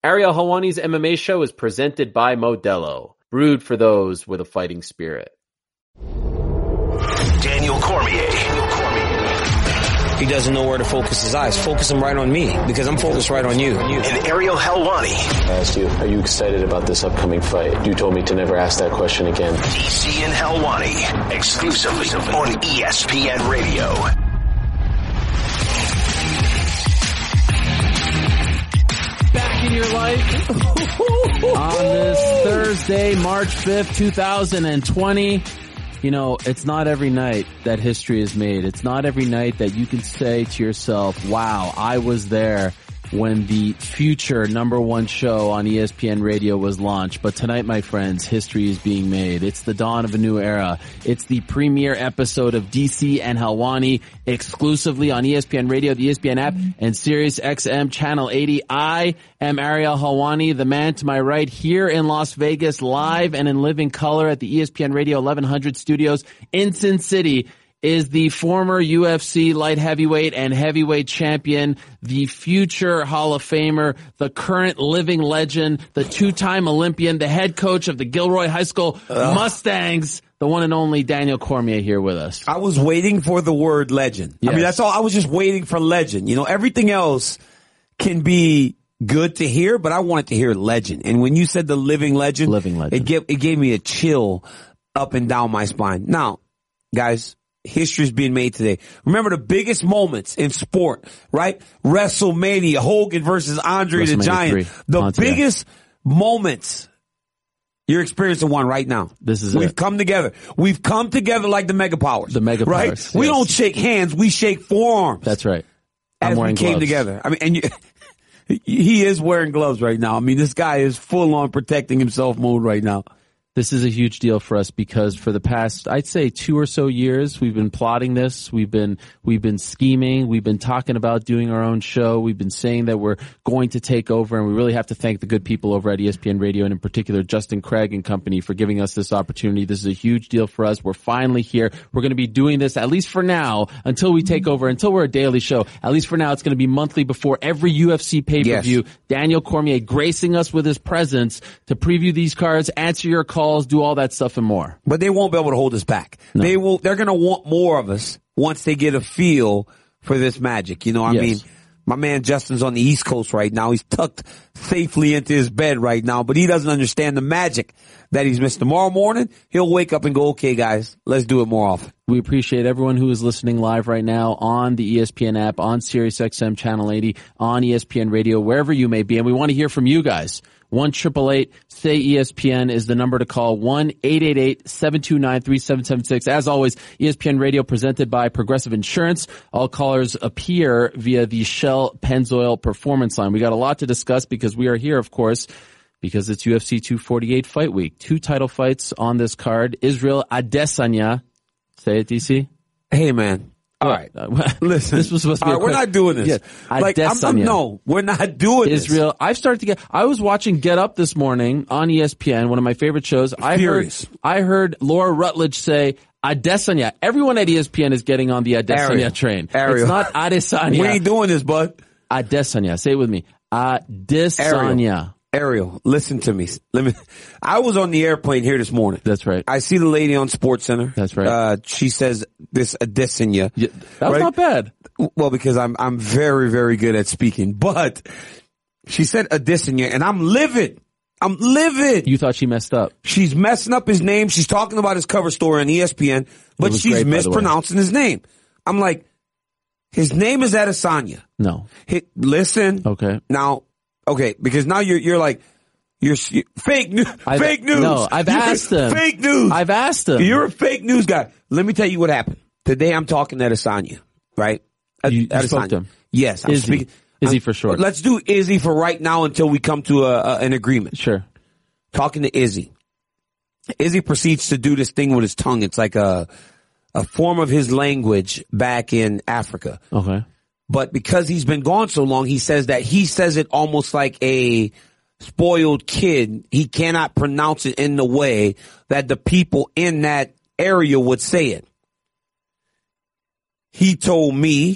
Ariel Helwani's MMA show is presented by Modelo, brewed for those with a fighting spirit. Daniel Cormier. He doesn't know where to focus his eyes. Focus them right on me, because I'm focused right on you. And Ariel Helwani. I asked you, are you excited about this upcoming fight? You told me to never ask that question again. DC and Helwani, exclusively on ESPN Radio. Back in your life on this Thursday, March 5th, 2020. You know, it's not every night that history is made. It's not every night that you can say to yourself, wow, I was there when the future #1 show on ESPN Radio was launched. But tonight, my friends, history is being made. It's the dawn of a new era. It's the premiere episode of DC and Helwani exclusively on ESPN Radio, the ESPN app, and Sirius XM Channel 80. I am Ariel Helwani, the man to my right, here in Las Vegas, live and in living color at the ESPN Radio 1100 studios in Sin City, is the former UFC light heavyweight and heavyweight champion, the future Hall of Famer, the current living legend, the two-time Olympian, the head coach of the Gilroy High School Mustangs, the one and only Daniel Cormier here with us. I was waiting for the word legend. Yes. I mean, that's all. I was just waiting for legend. You know, everything else can be good to hear, but I wanted to hear legend. And when you said the living legend, it gave me a chill up and down my spine. Now, guys, history is being made today. Remember the biggest moments in sport, right? WrestleMania, Hogan versus Andre the Giant. The biggest moments. You're experiencing one right now. We've come together. We've come together like the Mega Powers. The Mega Powers. Right? Yes. We don't shake hands. We shake forearms. That's right. As we came together. I mean, and he is wearing gloves right now. I mean, this guy is full on protecting himself mode right now. This is a huge deal for us because for the past, I'd say 2 or so years, we've been plotting this. We've been scheming. We've been talking about doing our own show. We've been saying that we're going to take over, and we really have to thank the good people over at ESPN Radio, and in particular, Justin Craig and company, for giving us this opportunity. This is a huge deal for us. We're finally here. We're going to be doing this, at least for now, until we take over, until we're a daily show. At least for now, it's going to be monthly before every UFC pay-per-view. Yes. Daniel Cormier gracing us with his presence to preview these cards, answer your calls, do all that stuff and more. But they won't be able to hold us back. No. They're going to want more of us once they get a feel for this magic. You know, I mean, my man Justin's on the East Coast right now. He's tucked safely into his bed right now, but he doesn't understand the magic that he's missed. Tomorrow morning, he'll wake up and go, okay, guys, let's do it more often. We appreciate everyone who is listening live right now on the ESPN app, on Sirius XM Channel 80, on ESPN Radio, wherever you may be. And we want to hear from you guys. 1-888-SAY-ESPN is the number to call. 1-888-729-3776. As always, ESPN Radio presented by Progressive Insurance. All callers appear via the Shell Pennzoil Performance Line. We got a lot to discuss because we are here, of course, because it's UFC 248 Fight Week. 2 title fights on this card. Israel Adesanya. Say it, DC. Hey, man. All right. Listen. This was supposed to be we're not doing this. Yeah. No, we're not doing Israel. this. I was watching Get Up this morning on ESPN, one of my favorite shows. I heard Laura Rutledge say Adesanya. Everyone at ESPN is getting on the Adesanya train. Ariel. It's not Adesanya. We ain't doing this, bud. Adesanya. Say it with me. Adesanya. Ariel, listen to me. I was on the airplane here this morning. That's right. I see the lady on SportsCenter. That's right. She says this Adesanya. Yeah, that was not bad. Well, because I'm very, very good at speaking. But she said Adesanya, and I'm livid. You thought she messed up. She's messing up his name. She's talking about his cover story on ESPN, but she's mispronouncing his name. I'm like, his name is Adesanya. No. Listen. Okay. Now, okay, because now you're like, you're fake news. Fake news. No, I've asked him. Fake news. I've asked him. You're a fake news guy. Let me tell you what happened. Today I'm talking to Adesanya, right? You spoke to him? Yes. I'm speaking. Izzy for short. Let's do Izzy for right now until we come to an agreement. Sure. Talking to Izzy. Izzy proceeds to do this thing with his tongue. It's like a form of his language back in Africa. Okay. But because he's been gone so long, he says it almost like a spoiled kid. He cannot pronounce it in the way that the people in that area would say it. He told me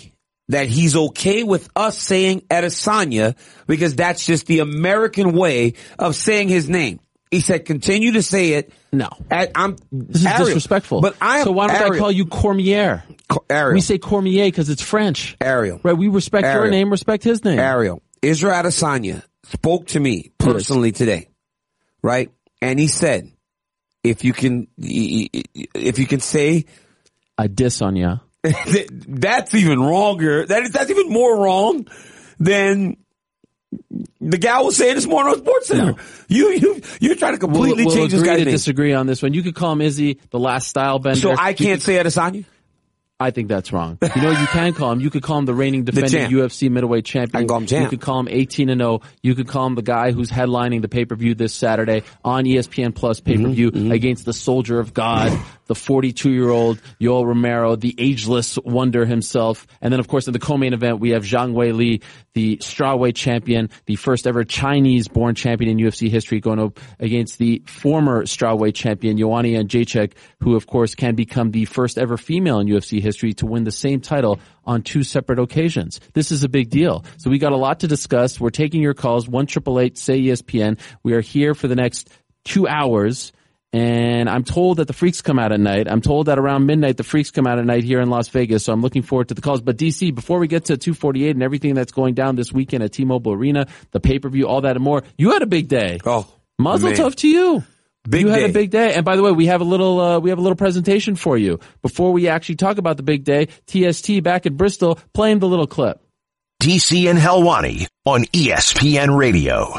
that he's okay with us saying Adesanya because that's just the American way of saying his name. He said, continue to say it. No. This is Ariel, disrespectful. But so why don't I call you Cormier? Ariel. We say Cormier because it's French. Ariel. Right, we respect your name, respect his name. Ariel. Israel Adesanya spoke to me personally today, right? And he said, if you can say, I diss on ya. That's even wronger. That's even more wrong than the guy was saying this morning on SportsCenter. No. You're trying to completely change this guy's name. We'll disagree on this one. You could call him Izzy, the last style bender. So I can't say Adesanya? I think that's wrong. You know what you can call him? You could call him the reigning defending UFC middleweight champion. I can call him champ. You could call him 18-0. You could call him the guy who's headlining the pay-per-view this Saturday on ESPN Plus pay-per-view against the Soldier of God, the 42-year-old Yoel Romero, the ageless wonder himself. And then, of course, in the co-main event, we have Zhang Weili, the strawweight champion, the first ever Chinese-born champion in UFC history, going up against the former strawweight champion, Joanna Jędrzejczyk, who, of course, can become the first ever female in UFC history to win the same title on two separate occasions. This is a big deal. So we got a lot to discuss. We're taking your calls, 1-888-SAY-ESPN. We are here for the next 2 hours. And I'm told that the Freaks come out at night. I'm told that around midnight the Freaks come out at night here in Las Vegas. So I'm looking forward to the calls. But DC, before we get to 248 and everything that's going down this weekend at T-Mobile Arena, the pay-per-view, all that and more, you had a big day. Oh, Mazel tov to you. You had a big day. And by the way, we have a little presentation for you. Before we actually talk about the big day, TST back at Bristol playing the little clip. DC and Helwani on ESPN Radio.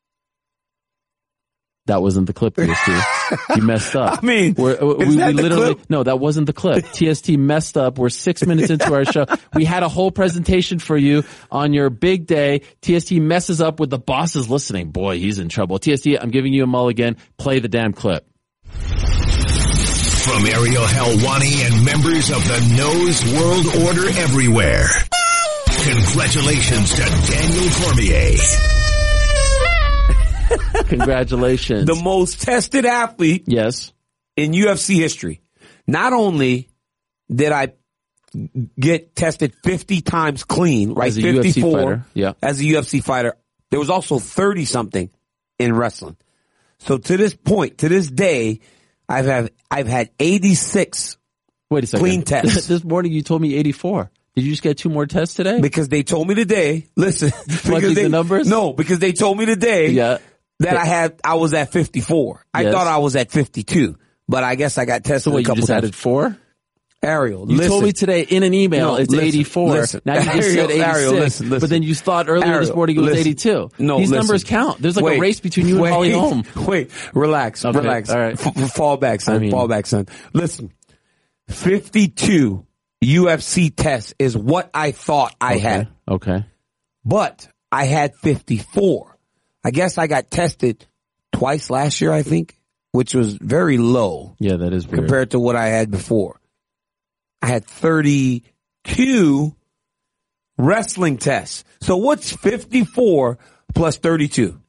That wasn't the clip, TST. You messed up. I mean, we literally, no, that wasn't the clip. TST messed up. We're 6 minutes into our show. We had a whole presentation for you on your big day. TST messes up with the bosses listening. Boy, he's in trouble. TST, I'm giving you a mulligan. Play the damn clip. From Ariel Helwani and members of the Nose World Order everywhere. Congratulations to Daniel Cormier. Congratulations. The most tested athlete yes, in UFC history. Not only did I get tested 50 times clean, right? As a 54 UFC fighter. Yeah. As a UFC fighter. There was also 30 something in wrestling. So to this point, to this day, I've had 86 Wait a second. Clean tests. This morning you told me 84. Did you just get 2 more tests today? Because they told me today, listen. Because the numbers? No, because they told me today that I was at 54. I thought I was at 52, but I guess I got tested a couple times. So you just added 4? Ariel, you told me today in an email it's 84. Listen. Now you just said 86. Ariel, listen. But then you thought earlier this morning it was 82. No, these numbers count. There's like a race between you and Holly Holm. Wait, relax. Okay, relax. all right. Fall back, son. Fall back, son. Listen, 52 UFC tests is what I thought I had. Okay. But I had 54. I guess I got tested twice last year, I think, which was very low. Yeah, that is weird. Compared to what I had before. I had 32 wrestling tests. So what's 54 plus 32?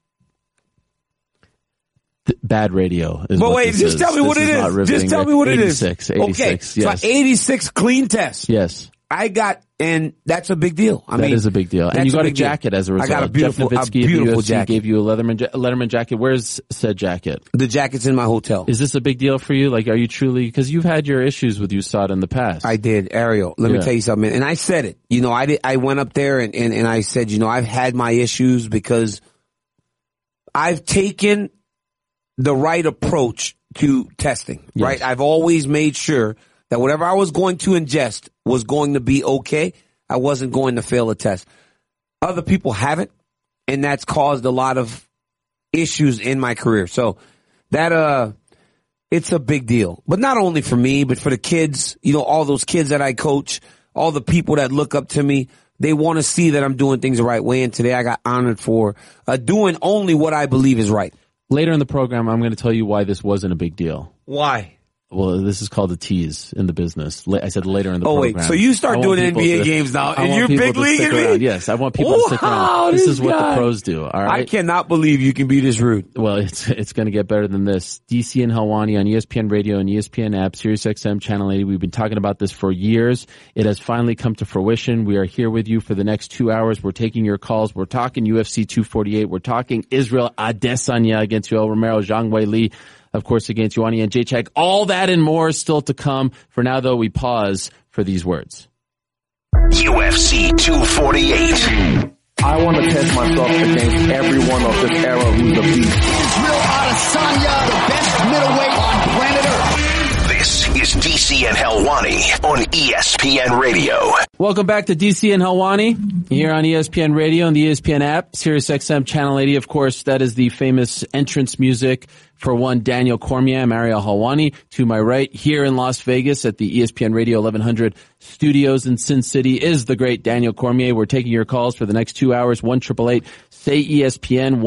Bad radio. But wait, just tell me what it is. Just tell me what it is. 86, okay, yes. So 86 clean tests. Yes. I got, and that's a big deal. That is a big deal. And you got a jacket as a result. I got a beautiful jacket. Gave you a Letterman jacket. Where's said jacket? The jacket's in my hotel. Is this a big deal for you? Like, are you truly, because you've had your issues with USADA in the past. I did, Ariel. Let me tell you something. And I said it. You know, I went up there and I said, you know, I've had my issues because I've taken the right approach to testing, right? I've always made sure that whatever I was going to ingest was going to be okay. I wasn't going to fail a test. Other people haven't, and that's caused a lot of issues in my career. So that, it's a big deal. But not only for me, but for the kids, you know, all those kids that I coach, all the people that look up to me, they want to see that I'm doing things the right way. And today I got honored for doing only what I believe is right. Later in the program, I'm going to tell you why this wasn't a big deal. Why? Well, this is called a tease in the business. I said later in the program. Oh, wait. So you start doing NBA games now, and you're big league? Yes, I want people to stick around. This is what the pros do, all right? I cannot believe you can be this rude. Well, it's going to get better than this. DC and Helwani on ESPN Radio and ESPN app, SiriusXM Channel 80. We've been talking about this for years. It has finally come to fruition. We are here with you for the next 2 hours. We're taking your calls. We're talking UFC 248. We're talking Israel Adesanya against Yoel Romero, Zhang Weili, of course, against Ioana Jędrzejczyk. All that and more is still to come. For now, though, we pause for these words. UFC 248. I want to test myself against everyone of this era who's a beast. Israel Adesanya, the best middleweight on planet Earth. This is DC and Helwani on ESPN Radio. Welcome back to DC and Helwani here on ESPN Radio and the ESPN app, SiriusXM Channel 80. Of course, that is the famous entrance music for one Daniel Cormier. I'm Ariel Helwani. To my right, here in Las Vegas at the ESPN Radio 1100 studios in Sin City, is the great Daniel Cormier. We're taking your calls for the next 2 hours. 1-888-SAY-ESPN,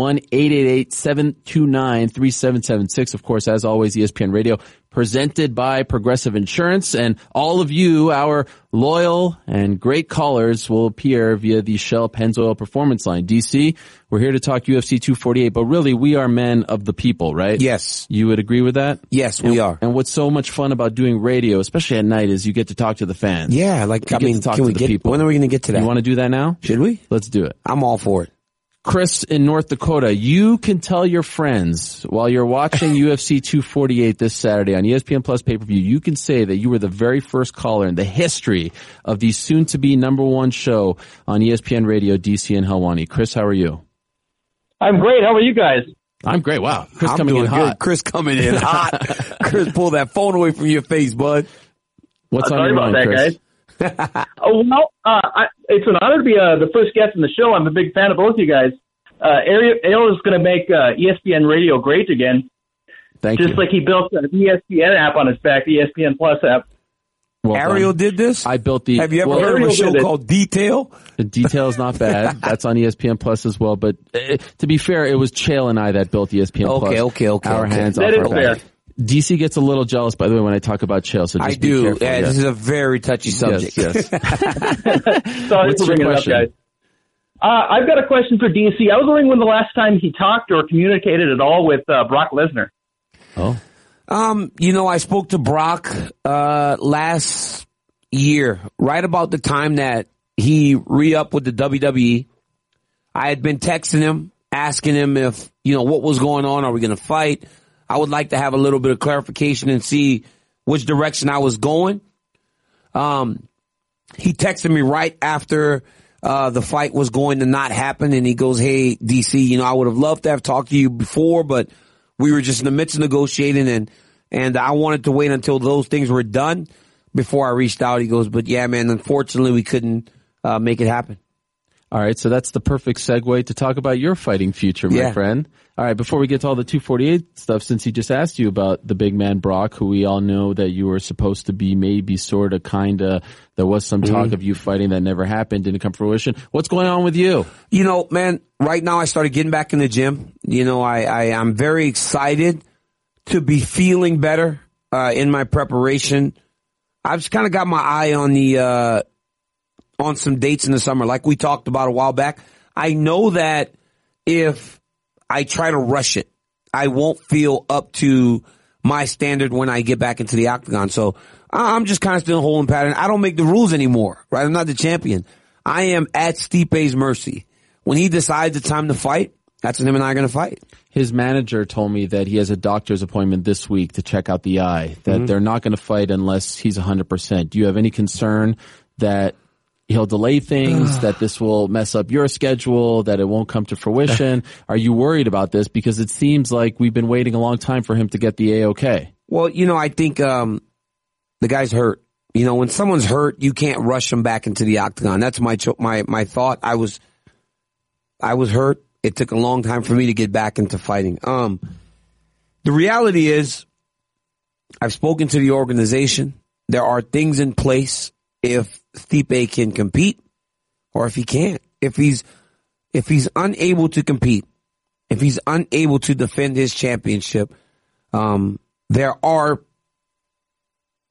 1-888-729-3776. Of course, as always, ESPN Radio, presented by Progressive Insurance. And all of you, our loyal and great callers, will appear via the Shell Pennzoil Performance Line. DC, we're here to talk UFC 248, but really, we are men of the people, right? Yes. You would agree with that? Yes, we are. And what's so much fun about doing radio, especially at night, is you get to talk to the fans. Yeah, like, you get to talk to the people. When are we going to get to that? You want to do that now? Should we? Let's do it. I'm all for it. Chris in North Dakota, you can tell your friends while you're watching UFC 248 this Saturday on ESPN Plus pay-per-view, you can say that you were the very first caller in the history of the soon-to-be #1 show on ESPN Radio, DC and Helwani. Chris, how are you? I'm great. How are you guys? I'm great. Wow. Chris I'm coming in hot. Good. Chris coming in hot. Chris, pull that phone away from your face, bud. What's on your your mind, that, Chris? Guys. It's an honor to be the first guest in the show. I'm a big fan of both you guys. Ariel is going to make ESPN Radio great again. Thank you. Just like he built an ESPN app on his back, the ESPN Plus app. Well Ariel did this? I built the... Have you ever heard of a show called Detail? The Detail is not bad. That's on ESPN Plus as well. But to be fair, it was Chael and I that built ESPN Plus. Okay. Our hands that off is our fair. back. DC gets a little jealous, by the way, when I talk about Chael. So just I be do. careful. Yeah, this is a very touchy subject. Yes. Sorry What's for your bringing it up, question? guys. I've got a question for DC. I was wondering when the last time he talked or communicated at all with Brock Lesnar. Oh. I spoke to Brock last year, right about the time that he re-upped with the WWE. I had been texting him, asking him if, what was going on. Are we going to fight? I would like to have a little bit of clarification and see which direction I was going. He texted me right after the fight was going to not happen, and he goes, "Hey, DC, I would have loved to have talked to you before, but we were just in the midst of negotiating, and I wanted to wait until those things were done before I reached out." He goes, "But yeah, man, unfortunately, we couldn't make it happen." All right, so that's the perfect segue to talk about your fighting future, my friend. All right, before we get to all the 248 stuff, since he just asked you about the big man Brock, who we all know that you were supposed to be maybe sort of kind of, there was some talk of you fighting that never happened, didn't come to fruition. What's going on with you? Man, right now I started getting back in the gym. I'm very excited to be feeling better in my preparation. I've just kind of got my eye on the on some dates in the summer, like we talked about a while back. I know that if I try to rush it, I won't feel up to my standard when I get back into the octagon. So I'm just kind of still holding pattern. I don't make the rules anymore, right? I'm not the champion. I am at Stipe's mercy. When he decides it's time to fight, that's when him and I are going to fight. His manager told me that he has a doctor's appointment this week to check out the eye, that they're not going to fight unless he's 100%. Do you have any concern that he'll delay things, that this will mess up your schedule, that it won't come to fruition? Are you worried about this? Because it seems like we've been waiting a long time for him to get the A-OK. Well, I think the guy's hurt. When someone's hurt, you can't rush them back into the octagon. That's my thought. I was hurt. It took a long time for me to get back into fighting. The reality is, I've spoken to the organization. There are things in place if Stipe can compete or if he can't. If he's unable to compete, if he's unable to defend his championship, there are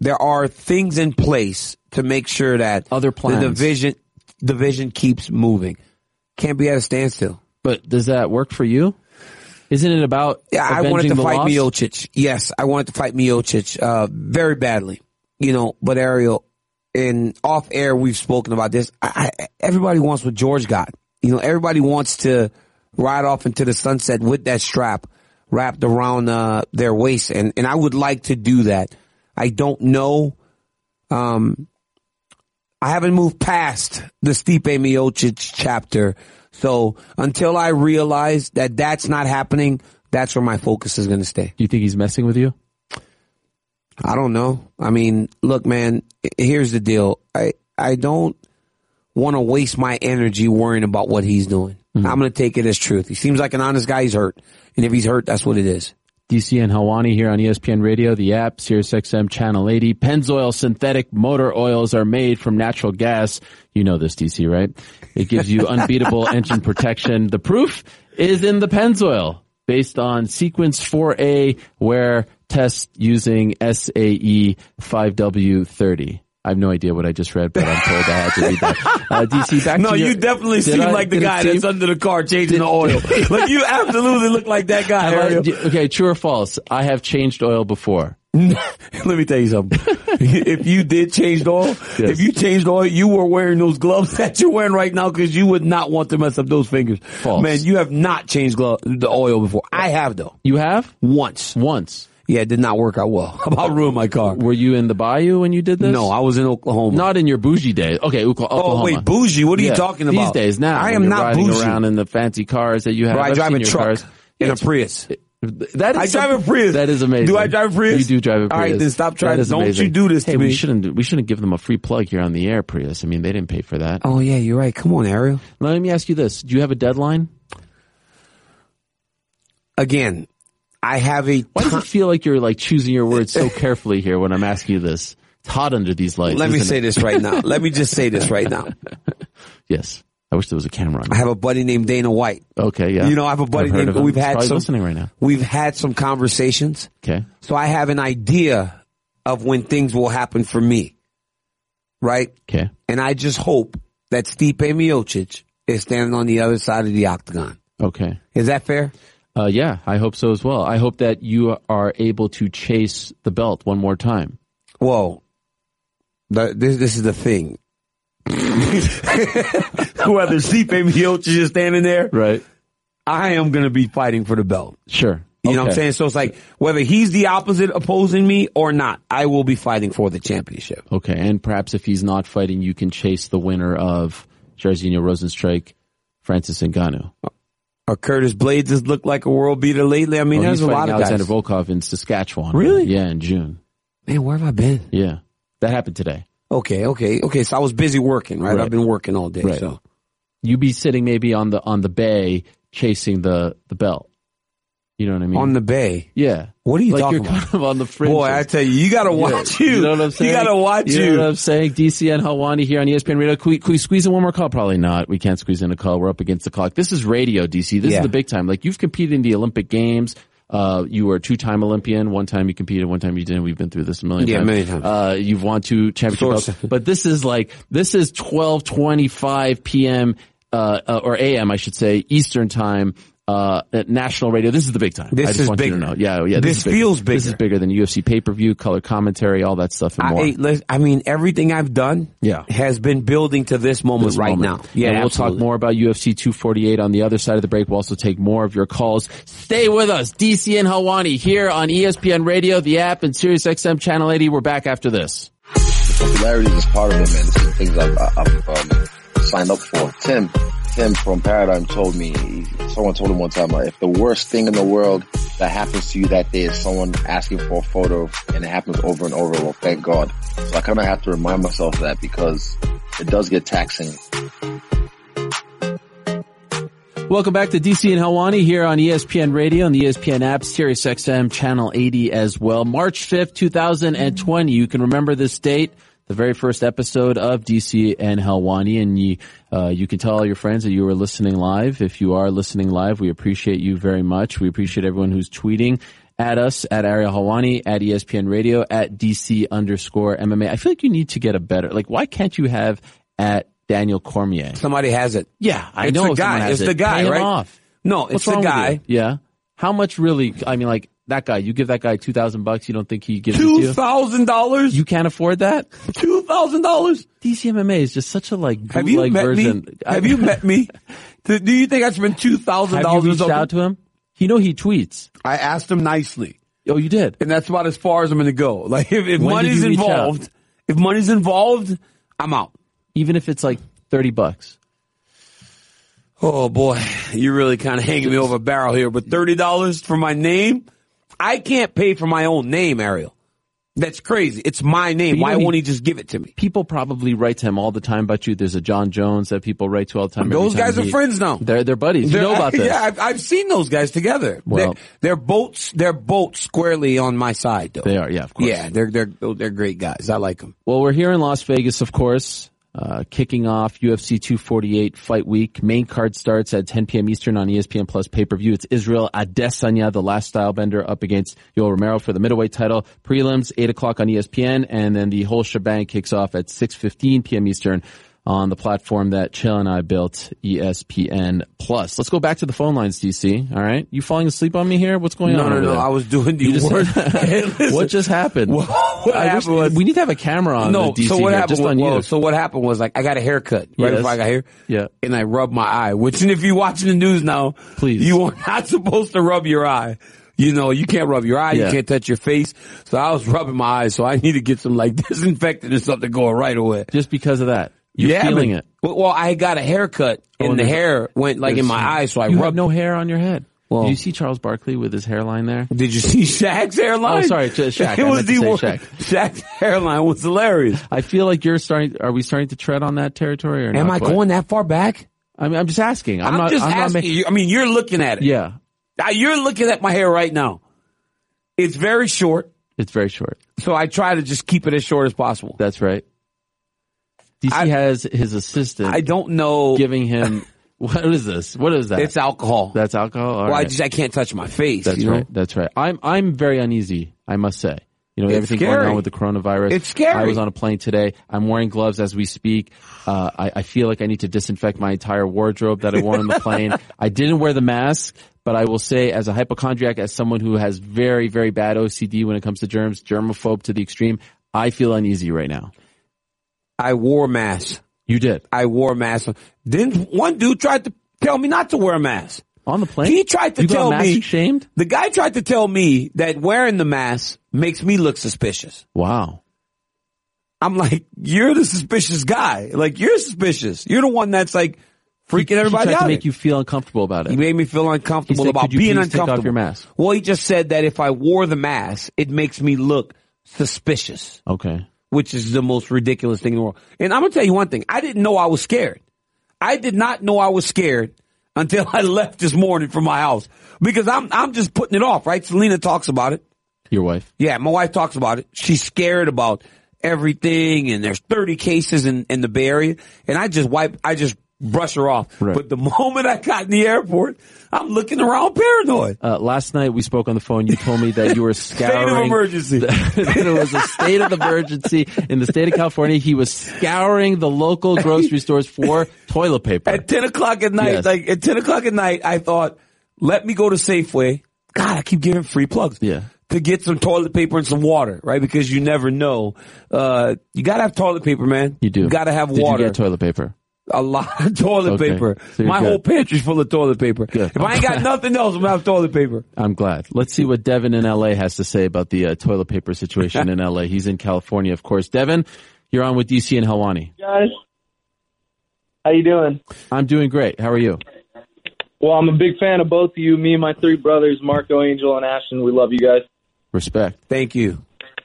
there are things in place to make sure that other plans. The division keeps moving. Can't be at a standstill. But does that work for you? Isn't it about I wanted to fight Miocic. Yes, I wanted to fight Miocic very badly. But Ariel, in off air, we've spoken about this. Everybody wants what George got. Everybody wants to ride off into the sunset with that strap wrapped around their waist, and I would like to do that. I don't know. I haven't moved past the Stipe Miocic chapter. So until I realize that that's not happening, that's where my focus is going to stay. Do you think he's messing with you? I don't know. I mean, look, man, here's the deal. I don't want to waste my energy worrying about what he's doing. Mm-hmm. I'm going to take it as truth. He seems like an honest guy. He's hurt. And if he's hurt, that's what it is. DC and Helwani here on ESPN Radio, the app, SiriusXM Channel 80. Pennzoil synthetic motor oils are made from natural gas. You know this, DC, right? It gives you unbeatable engine protection. The proof is in the Pennzoil, based on Sequence 4A wear test using SAE 5W30. I have no idea what I just read, but I'm told I had to read that. DC, back to you definitely seem like the guy that's under the car changing the oil. Like, you absolutely look like that guy. Okay, true or false? I have changed oil before. Let me tell you something. If you did change the oil, yes. If you changed oil, you were wearing those gloves that you're wearing right now because you would not want to mess up those fingers. False. Man, you have not changed the oil before. I have, though. You have? Once. Yeah, it did not work out well. About ruined my car. Were you in the bayou when you did this? No, I was in Oklahoma. Not in your bougie days. Okay, Oklahoma. Oh, wait, bougie? What are you talking about? These days now. I am not riding bougie. Around in the fancy cars that you have. Bro, I drive a truck in a Prius. I drive a Prius. That is amazing. Do I drive a Prius? You do drive a Prius. All right, then stop trying. Don't you do this to me. We shouldn't give them a free plug here on the air, Prius. I mean, they didn't pay for that. Oh, yeah, you're right. Come on, Ariel. Let me ask you this. Do you have a deadline? Again, I have a... Why does it feel like you're like choosing your words so carefully here when I'm asking you this? It's hot under these lights. Let me say this right now. Let me just say this right now. Yes. I wish there was a camera on. I have a buddy named Dana White. Okay, yeah. I have a buddy named... We've had some... listening right now. We've had some conversations. Okay. So I have an idea of when things will happen for me. Right? Okay. And I just hope that Stipe Miocic is standing on the other side of the octagon. Okay. Is that fair? Yeah, I hope so as well. I hope that you are able to chase the belt one more time. Whoa. This is the thing. Whether Stipe Miocic is standing there, right? I am going to be fighting for the belt. Sure. You know what I'm saying? So it's like, whether he's the opposite opposing me or not, I will be fighting for the championship. Okay, and perhaps if he's not fighting, you can chase the winner of Jairzinho Rozenstruik, Francis Ngannou. Or Curtis Blades has looked like a world beater lately. I mean, there's a lot of guys. Alexander Volkov in Saskatchewan. Really? Yeah, in June. Man, where have I been? Yeah, that happened today. Okay. So I was busy working, right? I've been working all day. Right. So you be sitting maybe on the bay chasing the belt. You know what I mean? On the bay? Yeah. What are you talking about? You're kind of on the fringe. Boy, I tell you, you gotta watch you. You know what I'm saying? You gotta watch you. You know what I'm saying? DC and Helwani here on ESPN Radio. Can we squeeze in one more call? Probably not. We can't squeeze in a call. We're up against the clock. This is radio, DC. This is the big time. Like, you've competed in the Olympic Games. You were a two-time Olympian. One time you competed, one time you didn't. We've been through this a million times. Yeah, many times. You've won 2 championship belts. But this is 12:25 p.m., or a.m., I should say, Eastern time. At national radio. This is the big time. This is big. Yeah. This feels bigger. This is bigger than UFC pay-per-view, color commentary, all that stuff and more. I mean, everything I've done has been building to this moment now. Yeah, and we'll talk more about UFC 248 on the other side of the break. We'll also take more of your calls. Stay with us. DC and Helwani here on ESPN Radio, the app, and SiriusXM Channel 80. We're back after this. The popularity is part of it, man. This is things I've signed up for. Tim from Paradigm told me, someone told him one time, if the worst thing in the world that happens to you that day is someone asking for a photo and it happens over and over, well, thank God. So I kind of have to remind myself of that because it does get taxing. Welcome back to DC and Helwani here on ESPN Radio and the ESPN app, SiriusXM Channel 80 as well. March 5th, 2020. You can remember this date. The very first episode of DC and Helwani, and you can tell all your friends that you were listening live. If you are listening live, we appreciate you very much. We appreciate everyone who's tweeting At us, at Ariel Helwani, at ESPN Radio, at DC_MMA. I feel like you need to get a better, like, why can't you have at Daniel Cormier? Somebody has it. Yeah, I it's know. The guy. It's the guy, Pay right? him off. No, it's the guy. Yeah. How much really, I mean, like, that guy, you give that guy $2,000, you don't think he gives it to you? $2,000? You can't afford that? $2,000? DCMMA is just such a, like, Have you met version. me? Have you met me? Do you think I spent $2,000? Have you reached out to him? You know he tweets. I asked him nicely. Oh, you did? And that's about as far as I'm going to go. Like, if money's involved, I'm out. Even if it's like $30. Oh boy, you're really kind of hanging me over a barrel here. But $30 for my name? I can't pay for my own name, Ariel. That's crazy. It's my name. Why won't he just give it to me? People probably write to him all the time about you. There's a John Jones that people write to all the time. Those guys are friends now. They're buddies. You know about this. Yeah, I've seen those guys together. Well, they're both squarely on my side, though. They are, yeah, of course. Yeah, they're great guys. I like them. Well, we're here in Las Vegas, of course. Kicking off UFC 248 fight week. Main card starts at 10 p.m. Eastern on ESPN Plus pay-per-view. It's Israel Adesanya, the last style bender, up against Yoel Romero for the middleweight title. Prelims, 8 o'clock on ESPN, and then the whole shebang kicks off at 6:15 p.m. Eastern on the platform that Chill and I built, ESPN Plus. Let's go back to the phone lines, DC. All right? You falling asleep on me here? What's going on? No. I was doing the work. What just happened? What happened was, we need to have a camera on the DC so what here, happened just on you. So what happened was, like, I got a haircut right before I got here. Yeah. And I rubbed my eye, which, and if you're watching the news now, please, you are not supposed to rub your eye. You know, you can't rub your eye. Yeah. You can't touch your face. So I was rubbing my eyes. So I need to get some, like, disinfectant or something going right away. Just because of that. You're feeling it. Well, I got a haircut and the hair went like in my eyes, so I rubbed. You have no hair on your head. Well, did you see Charles Barkley with his hairline there? Did you see Shaq's hairline? Oh, sorry, Shaq. It was Shaq's hairline was hilarious. I feel like are we starting to tread on that territory or not? Am I going that far back? I mean, I'm just asking. I'm just asking you. I mean, you're looking at it. Yeah. You're looking at my hair right now. It's very short. It's very short. So I try to just keep it as short as possible. That's right. DC has his assistant. I don't know. Giving him, what is this? What is that? It's alcohol. That's alcohol? All right. I can't touch my face. That's right. That's right. I'm very uneasy, I must say. You know, everything going on with the coronavirus. It's scary. I was on a plane today. I'm wearing gloves as we speak. I feel like I need to disinfect my entire wardrobe that I wore on the plane. I didn't wear the mask, but I will say, as a hypochondriac, as someone who has very, very bad OCD when it comes to germs, germaphobe to the extreme, I feel uneasy right now. I wore a mask. You did? I wore a mask. Then one dude tried to tell me not to wear a mask. On the plane? He tried to tell me. Shamed? The guy tried to tell me that wearing the mask makes me look suspicious. Wow. I'm like, you're the suspicious guy. Like, you're suspicious. You're the one that's like freaking everybody out. He tried to make you feel uncomfortable about it. He made me feel uncomfortable about being uncomfortable. Take off your mask? Well, he just said that if I wore the mask, it makes me look suspicious. Okay. Which is the most ridiculous thing in the world. And I'm going to tell you one thing. I didn't know I was scared. I did not know I was scared until I left this morning from my house. Because I'm just putting it off, right? Selena talks about it. Your wife? Yeah, my wife talks about it. She's scared about everything, and there's 30 cases in the Bay Area. And I just brush her off. Right. But the moment I got in the airport, I'm looking around paranoid. Last night we spoke on the phone. You told me that you were scouring. State of emergency. That it was a state of emergency in the state of California. He was scouring the local grocery stores for toilet paper. At 10 o'clock at night, at 10 o'clock at night, I thought, let me go to Safeway. God, I keep giving free plugs. Yeah. To get some toilet paper and some water, right? Because you never know. You gotta have toilet paper, man. You do. You gotta have water. Did you get toilet paper? A lot of toilet paper. So my whole pantry's full of toilet paper. Good. If I ain't got nothing else, I'm gonna have toilet paper. I'm glad. Let's see what Devin in LA has to say about the toilet paper situation in LA. He's in California, of course. Devin, you're on with DC and Helwani. Guys, how you doing? I'm doing great. How are you? Well, I'm a big fan of both of you. Me and my three brothers, Marco, Angel, and Ashton. We love you guys. Respect. Thank you.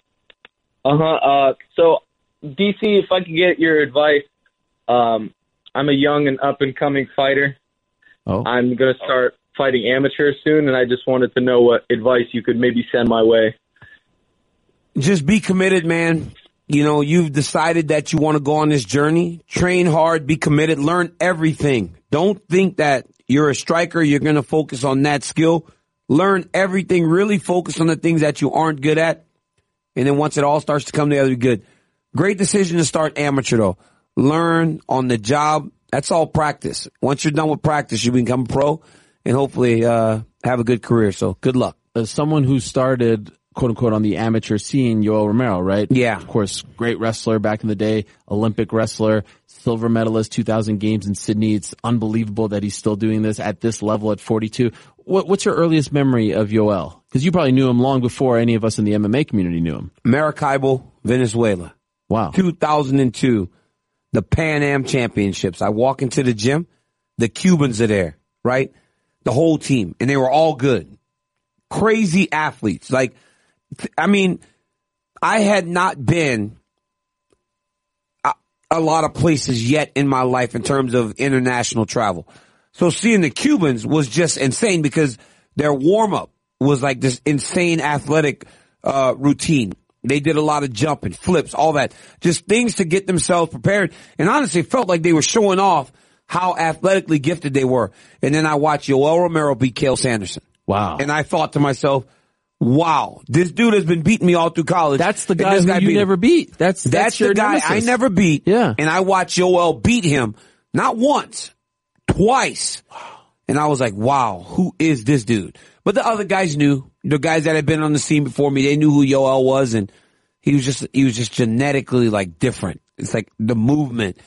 So, DC, if I could get your advice, I'm a young and up-and-coming fighter. Oh. I'm going to start fighting amateurs soon, and I just wanted to know what advice you could maybe send my way. Just be committed, man. You know, you've decided that you want to go on this journey. Train hard, be committed, learn everything. Don't think that you're a striker, you're going to focus on that skill. learn everything, really focus on the things that you aren't good at. And then once it all starts to come together, you're good. Great decision to start amateur, though. Learn on the job. That's all practice. Once you're done with practice, you become a pro and hopefully have a good career. So good luck. As someone who started, quote unquote, on the amateur scene, Yoel Romero, right? Yeah. Of course, great wrestler back in the day, Olympic wrestler, silver medalist, 2,000 games in Sydney. It's unbelievable that he's still doing this at this level at 42. What's your earliest memory of Yoel? Because you probably knew him long before any of us in the MMA community knew him. Maracaibo, Venezuela. Wow. 2002, the Pan Am Championships. I walk into the gym, the Cubans are there, right? The whole team, and they were all good. Crazy athletes. Like, I mean, I had not been a lot of places yet in my life in terms of international travel. So seeing the Cubans was just insane because their warm-up was like this insane athletic routine. They did a lot of jumping, flips, all that. Just things to get themselves prepared. And honestly, it felt like they were showing off how athletically gifted they were. And then I watched Yoel Romero beat Cael Sanderson. Wow. And I thought to myself, wow, this dude has been beating me all through college. That's the guy who you never beat. That's the guy nemesis. I never beat. Yeah. And I watched Yoel beat him not once, twice. And I was like, wow, who is this dude? But the other guys knew. The guys that had been on the scene before me, they knew who Yoel was, and he was just genetically like different. It's like the movement,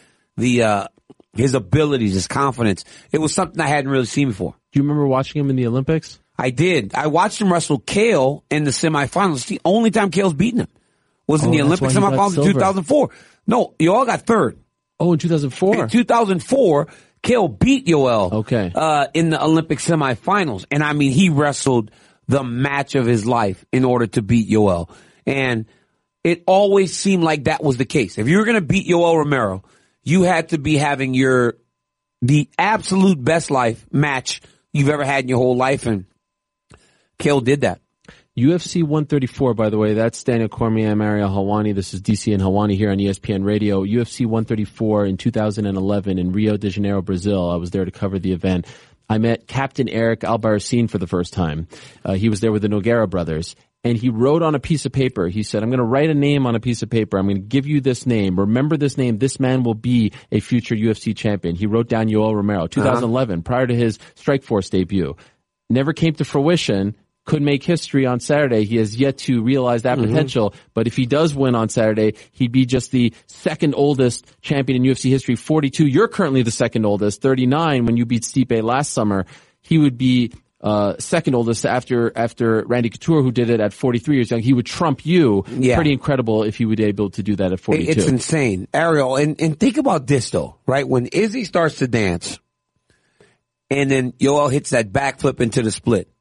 his abilities, his confidence. It was something I hadn't really seen before. Do you remember watching him in the Olympics? I did. I watched him wrestle Cael in the semifinals. It's the only time Cael's beaten him was in the Olympic semifinals in 2004. No, Yoel got third. Oh, in 2004? In 2004, Cael beat Yoel. Okay. In the Olympic semifinals. And I mean, he wrestled the match of his life in order to beat Yoel. And it always seemed like that was the case. If you were going to beat Yoel Romero, you had to be having the absolute best life match you've ever had in your whole life. And Cael did that. UFC 134, by the way, that's Daniel Cormier, Mario Helwani. This is DC and Helwani here on ESPN Radio. UFC 134 in 2011 in Rio de Janeiro, Brazil. I was there to cover the event. I met Captain Eric Albarracin for the first time. He was there with the Nogueira brothers. And he wrote on a piece of paper, he said, I'm going to write a name on a piece of paper. I'm going to give you this name. Remember this name. This man will be a future UFC champion. He wrote down Yoel Romero, 2011, prior to his Strikeforce debut. Never came to fruition. Could make history on Saturday. He has yet to realize that potential. But if he does win on Saturday, he'd be just the second oldest champion in UFC history, 42. You're currently the second oldest, 39. When you beat Stipe last summer, he would be second oldest after Randy Couture, who did it at 43 years young. He would trump you. Yeah. Pretty incredible if he would be able to do that at 42. It's insane. Ariel, and think about this though, right? When Izzy starts to dance and then Yoel hits that backflip into the split.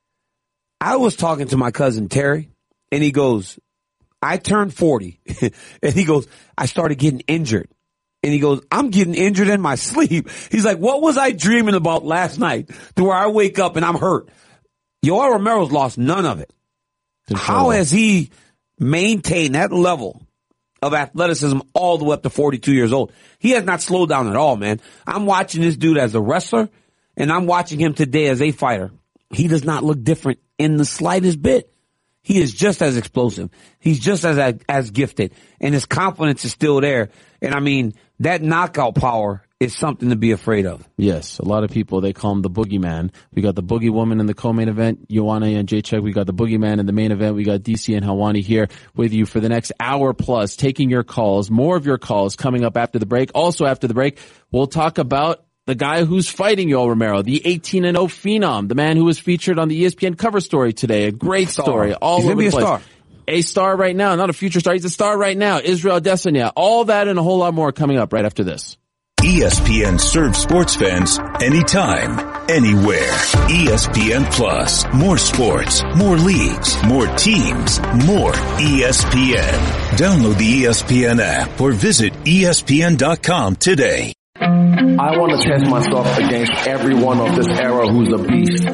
I was talking to my cousin Terry and he goes, I turned 40 and he goes, I started getting injured. And he goes, I'm getting injured in my sleep. He's like, what was I dreaming about last night to where I wake up and I'm hurt? Yoel Romero's lost none of it. How has he maintained that level of athleticism all the way up to 42 years old? He has not slowed down at all, man. I'm watching this dude as a wrestler and I'm watching him today as a fighter. He does not look different in the slightest bit. He is just as explosive. He's just as gifted, and his confidence is still there. And I mean, that knockout power is something to be afraid of. Yes, a lot of people, they call him the boogeyman. We got the boogie woman in the co-main event, Joanna and Jacek. We got the boogeyman in the main event. We got DC and Helwani here with you for the next hour plus, taking your calls, more of your calls coming up after the break. Also after the break, we'll talk about the guy who's fighting Yoel Romero, the 18-0 phenom, the man who was featured on the ESPN cover story today. A great story. All He's over the place. Star. A star right now, not a future star. He's a star right now. Israel Adesanya. All that and a whole lot more coming up right after this. ESPN serves sports fans anytime, anywhere. ESPN Plus. More sports, more leagues, more teams, more ESPN. Download the ESPN app or visit ESPN.com today. I want to test myself against everyone of this era who's a beast.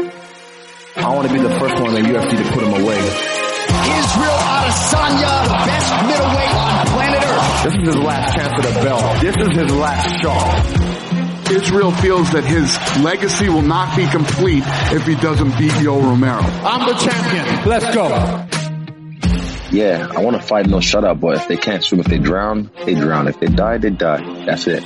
I want to be the first one in the UFC to put him away. Israel Adesanya, the best middleweight on planet Earth. This is his last chance at a belt. This is his last shot. Israel feels that his legacy will not be complete if he doesn't beat Yoel Romero. I'm the champion. Let's go. Yeah, I want to fight no shutout, but if they can't swim, if they drown, they drown. If they die, they die. That's it.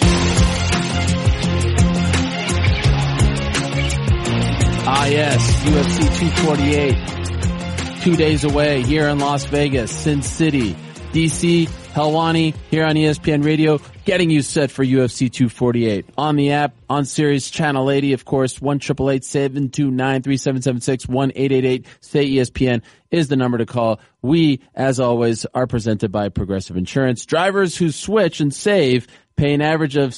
Yes, UFC 248. 2 days away here in Las Vegas, Sin City, DC, Helwani, here on ESPN Radio, getting you set for UFC 248. On the app, on Sirius Channel 80, of course, 1-888-729-3776, 1-888-SAY-ESPN is the number to call. We, as always, are presented by Progressive Insurance. Drivers who switch and save pay an average of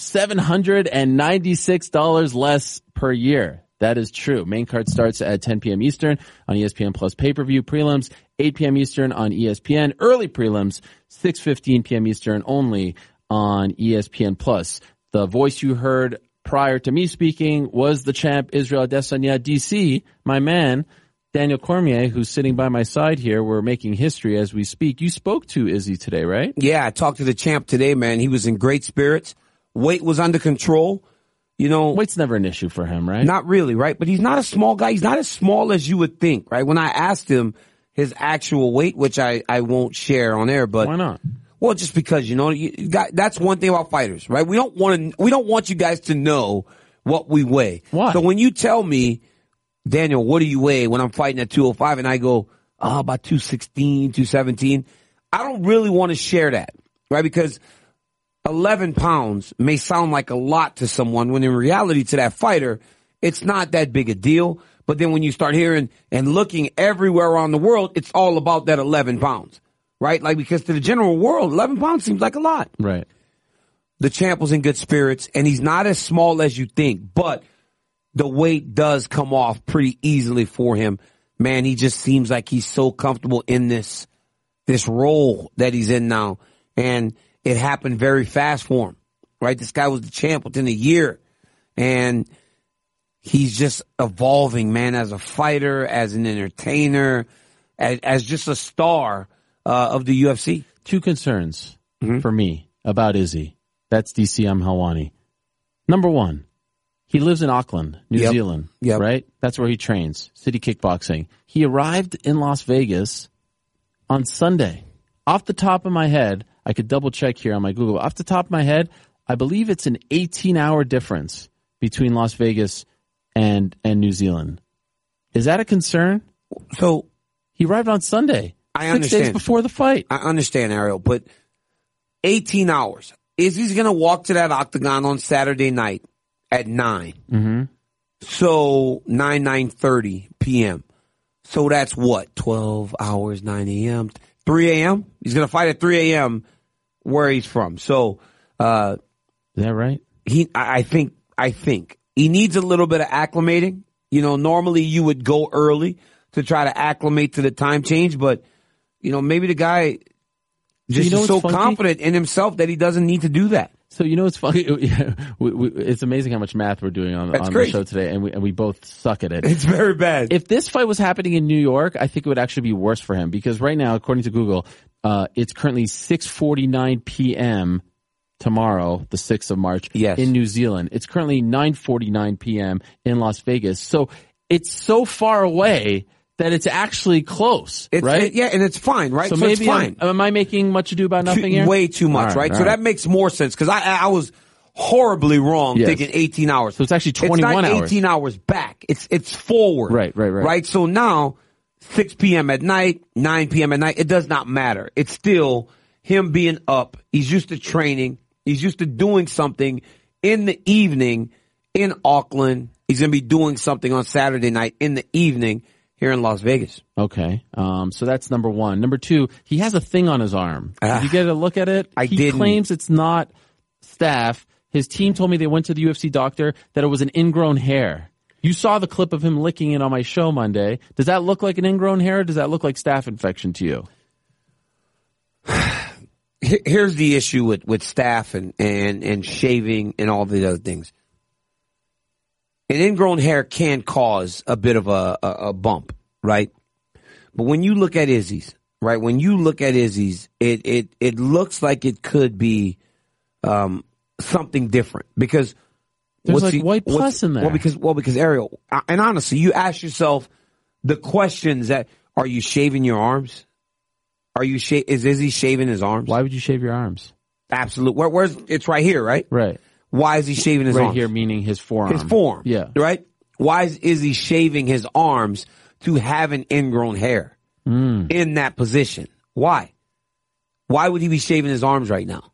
$796 less per year. That is true. Main card starts at 10 p.m. Eastern on ESPN Plus pay-per-view. Prelims, 8 p.m. Eastern on ESPN. Early prelims, 6:15 p.m. Eastern only on ESPN Plus. The voice you heard prior to me speaking was the champ Israel Adesanya. DC, my man, Daniel Cormier, who's sitting by my side here. We're making history as we speak. You spoke to Izzy today, right? Yeah, I talked to the champ today, man. He was in great spirits. Weight was under control. You know, weight's never an issue for him, right? Not really, right? But he's not a small guy. He's not as small as you would think, right? When I asked him his actual weight, which I won't share on air, but why not? Well, just because, you know, that's one thing about fighters, right? We don't want you guys to know what we weigh. Why? So when you tell me, Daniel, what do you weigh when I'm fighting at 205 and I go, about 216, 217, I don't really want to share that, right? Because 11 pounds may sound like a lot to someone when in reality to that fighter, it's not that big a deal. But then when you start hearing and looking everywhere around the world, it's all about that 11 pounds, right? Like, because to the general world, 11 pounds seems like a lot. Right. The champ was in good spirits and he's not as small as you think, but the weight does come off pretty easily for him. Man, he just seems like he's so comfortable in this role that he's in now. And it happened very fast for him, right? This guy was the champ within a year, and he's just evolving, man, as a fighter, as an entertainer, as just a star of the UFC. Two concerns for me about Izzy. That's DC, I'm Helwani. Number one, he lives in Auckland, New Zealand, right? That's where he trains, City Kickboxing. He arrived in Las Vegas on Sunday. Off the top of my head, I could double check here on my Google. Off the top of my head, I believe it's an 18-hour difference between Las Vegas and New Zealand. Is that a concern? So he arrived on Sunday. I 6 days before the fight. I understand, Ariel, but 18 hours. Izzy's going to walk to that octagon on Saturday night at 9. Mm-hmm. So 9:30 p.m. So that's what? 12 hours, 9 a.m., 3 a.m.? He's going to fight at 3 a.m. where he's from. So, is that right? I think he needs a little bit of acclimating. You know, normally you would go early to try to acclimate to the time change, but, you know, maybe the guy just is so confident in himself that he doesn't need to do that. So, you know, it's funny. It's amazing how much math we're doing on the show today, and we both suck at it. It's very bad. If this fight was happening in New York, I think it would actually be worse for him because right now, according to Google, it's currently 6:49 p.m. tomorrow, the 6th of March, in New Zealand. It's currently 9:49 p.m. in Las Vegas. So it's so far away that it's actually close, right? And it's fine, right? So maybe it's fine. Am I making much ado about nothing here? Way too much, right? So that makes more sense because I was horribly wrong thinking 18 hours. So it's actually 21 hours. It's not 18 hours back. It's forward. Right. So now, 6 p.m. at night, 9 p.m. at night, it does not matter. It's still him being up. He's used to training. He's used to doing something in the evening in Auckland. He's going to be doing something on Saturday night in the evening here in Las Vegas. Okay. So that's number one. Number two, he has a thing on his arm. Did you get a look at it? He claims it's not staph. His team told me they went to the UFC doctor that it was an ingrown hair. You saw the clip of him licking it on my show Monday. Does that look like an ingrown hair or does that look like staph infection to you? Here's the issue with staph and shaving and all the other things. An ingrown hair can cause a bit of a bump, right? But when you look at Izzy's, right? When you look at Izzy's, it looks like it could be something different because There's like white pus in there. Well, because Ariel, and honestly, you ask yourself the questions that, are you shaving your arms? Is Izzy shaving his arms? Why would you shave your arms? Absolutely. Where's it's right here, right? Right. Why is he shaving his arms? Right here, meaning his forearm. His forearm. Yeah. Right? Why is Izzy shaving his arms to have an ingrown hair in that position? Why? Why would he be shaving his arms right now?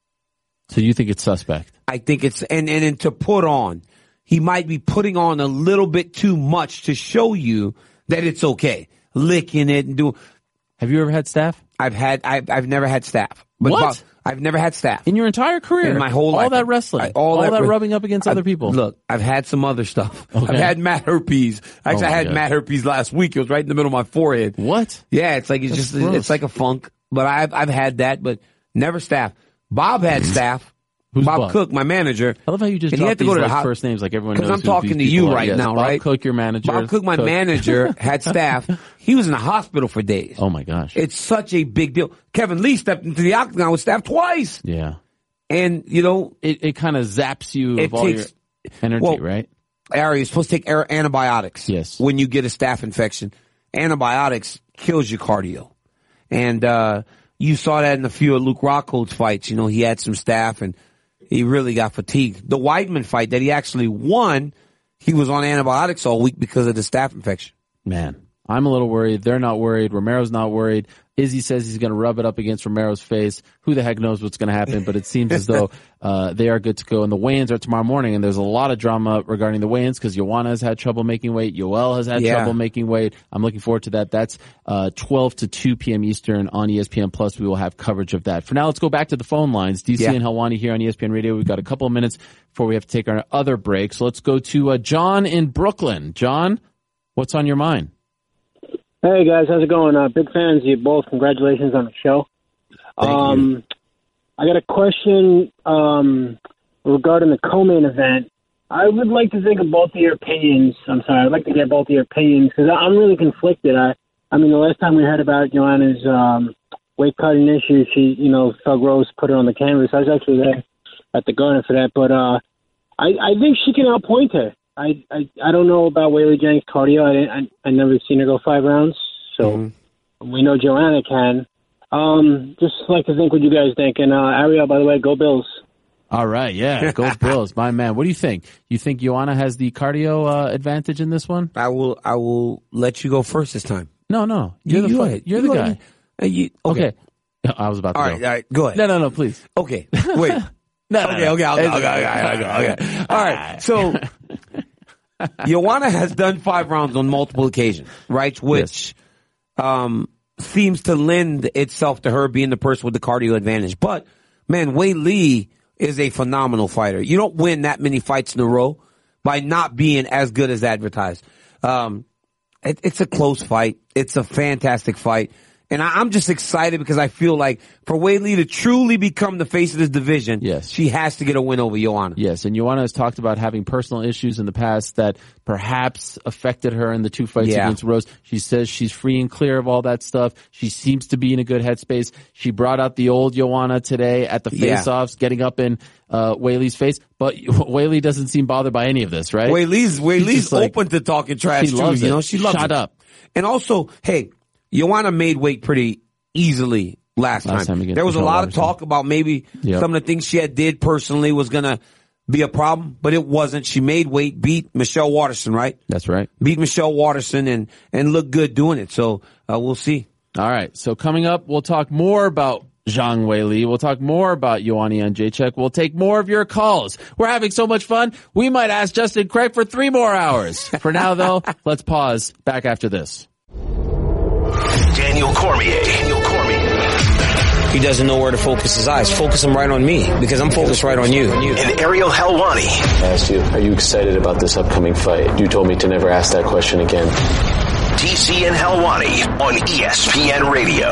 So you think it's suspect? I think it's, and to put on, he might be putting on a little bit too much to show you that it's okay. Licking it and doing. Have you ever had staph? I've never had staph. But what? I've never had staph. In your entire career? In my whole life. All that wrestling? All that rubbing up against other people? Look, I've had some other stuff. Okay. I've had mat herpes. Actually, I had mat herpes last week. It was right in the middle of my forehead. What? Yeah, it's like a funk. But I've had that, but never staph. Bob had staph. Who's Bob Cook, my manager. I love how you just and he dropped had to go to the first names like everyone knows. Because I'm talking to you right now, right? Bob Cook, your manager. Bob Cook, my manager, had staph. He was in the hospital for days. Oh my gosh. It's such a big deal. Kevin Lee stepped into the octagon with staph twice. Yeah. And, you know. It kind of zaps you of all your energy, right? Ari, you're supposed to take antibiotics. Yes. When you get a staph infection. Antibiotics kills your cardio. And, you saw that in a few of Luke Rockhold's fights. You know, he had some staph and he really got fatigued. The Weidman fight that he actually won, he was on antibiotics all week because of the staph infection. Man, I'm a little worried. They're not worried. Romero's not worried. Izzy says he's going to rub it up against Romero's face. Who the heck knows what's going to happen? But it seems as though they are good to go. And the weigh-ins are tomorrow morning. And there's a lot of drama regarding the weigh-ins because Joanna has had trouble making weight. Yoel has had trouble making weight. I'm looking forward to that. That's 12 to 2 p.m. Eastern on ESPN Plus. We will have coverage of that. For now, let's go back to the phone lines. DC and Helwani here on ESPN Radio. We've got a couple of minutes before we have to take our other break. So let's go to John in Brooklyn. John, what's on your mind? Hey guys, how's it going? Big fans of you both. Congratulations on the show. Thank you. I got a question regarding the co-main event. I would like to think of both of your opinions. I'm sorry, I'd like to get both of your opinions because I'm really conflicted. I mean, the last time we heard about Joanna's weight cutting issue, she, you know, Thug Rose put her on the canvas. I was actually there at the Garden for that, but I think she can outpoint her. I don't know about Weili Zhang's cardio. I never seen her go 5 rounds, so we know Joanna can. Just like to think what you guys think. And Ariel, by the way, go Bills. All right, yeah, go Bills, my man. What do you think? You think Joanna has the cardio advantage in this one? I will let you go first this time. No, you're the guy. Okay. I was about to go. All right, go ahead. No, please. Okay, wait. Okay, I'll go. All right, so Joanna has done 5 rounds on multiple occasions, right? Which seems to lend itself to her being the person with the cardio advantage. But, man, Weili is a phenomenal fighter. You don't win that many fights in a row by not being as good as advertised. It's a close fight. It's a fantastic fight. And I'm just excited because I feel like for Weili to truly become the face of this division, she has to get a win over Joanna. Yes, and Joanna has talked about having personal issues in the past that perhaps affected her in the 2 fights against Rose. She says she's free and clear of all that stuff. She seems to be in a good headspace. She brought out the old Joanna today at the face-offs, getting up in Weili's face. But Weili doesn't seem bothered by any of this, right? Weili's open to talking trash, too. You know, she loves it. Shut up. And also, hey, Joanna made weight pretty easily last time. There was a lot of talk about maybe some of the things she did personally was going to be a problem, but it wasn't. She made weight, beat Michelle Waterson, right? That's right. Beat Michelle Waterson and looked good doing it. So we'll see. All right. So coming up, we'll talk more about Zhang Weili. We'll talk more about Joanna Jędrzejczyk. We'll take more of your calls. We're having so much fun. We might ask Justin Craig for 3 more hours. For now, though, let's pause. Back after this. Daniel Cormier. He doesn't know where to focus his eyes. Focus him right on me because I'm focused right on you. And Ariel Helwani. I asked you, are you excited about this upcoming fight? You told me to never ask that question again. DC and Helwani on ESPN Radio.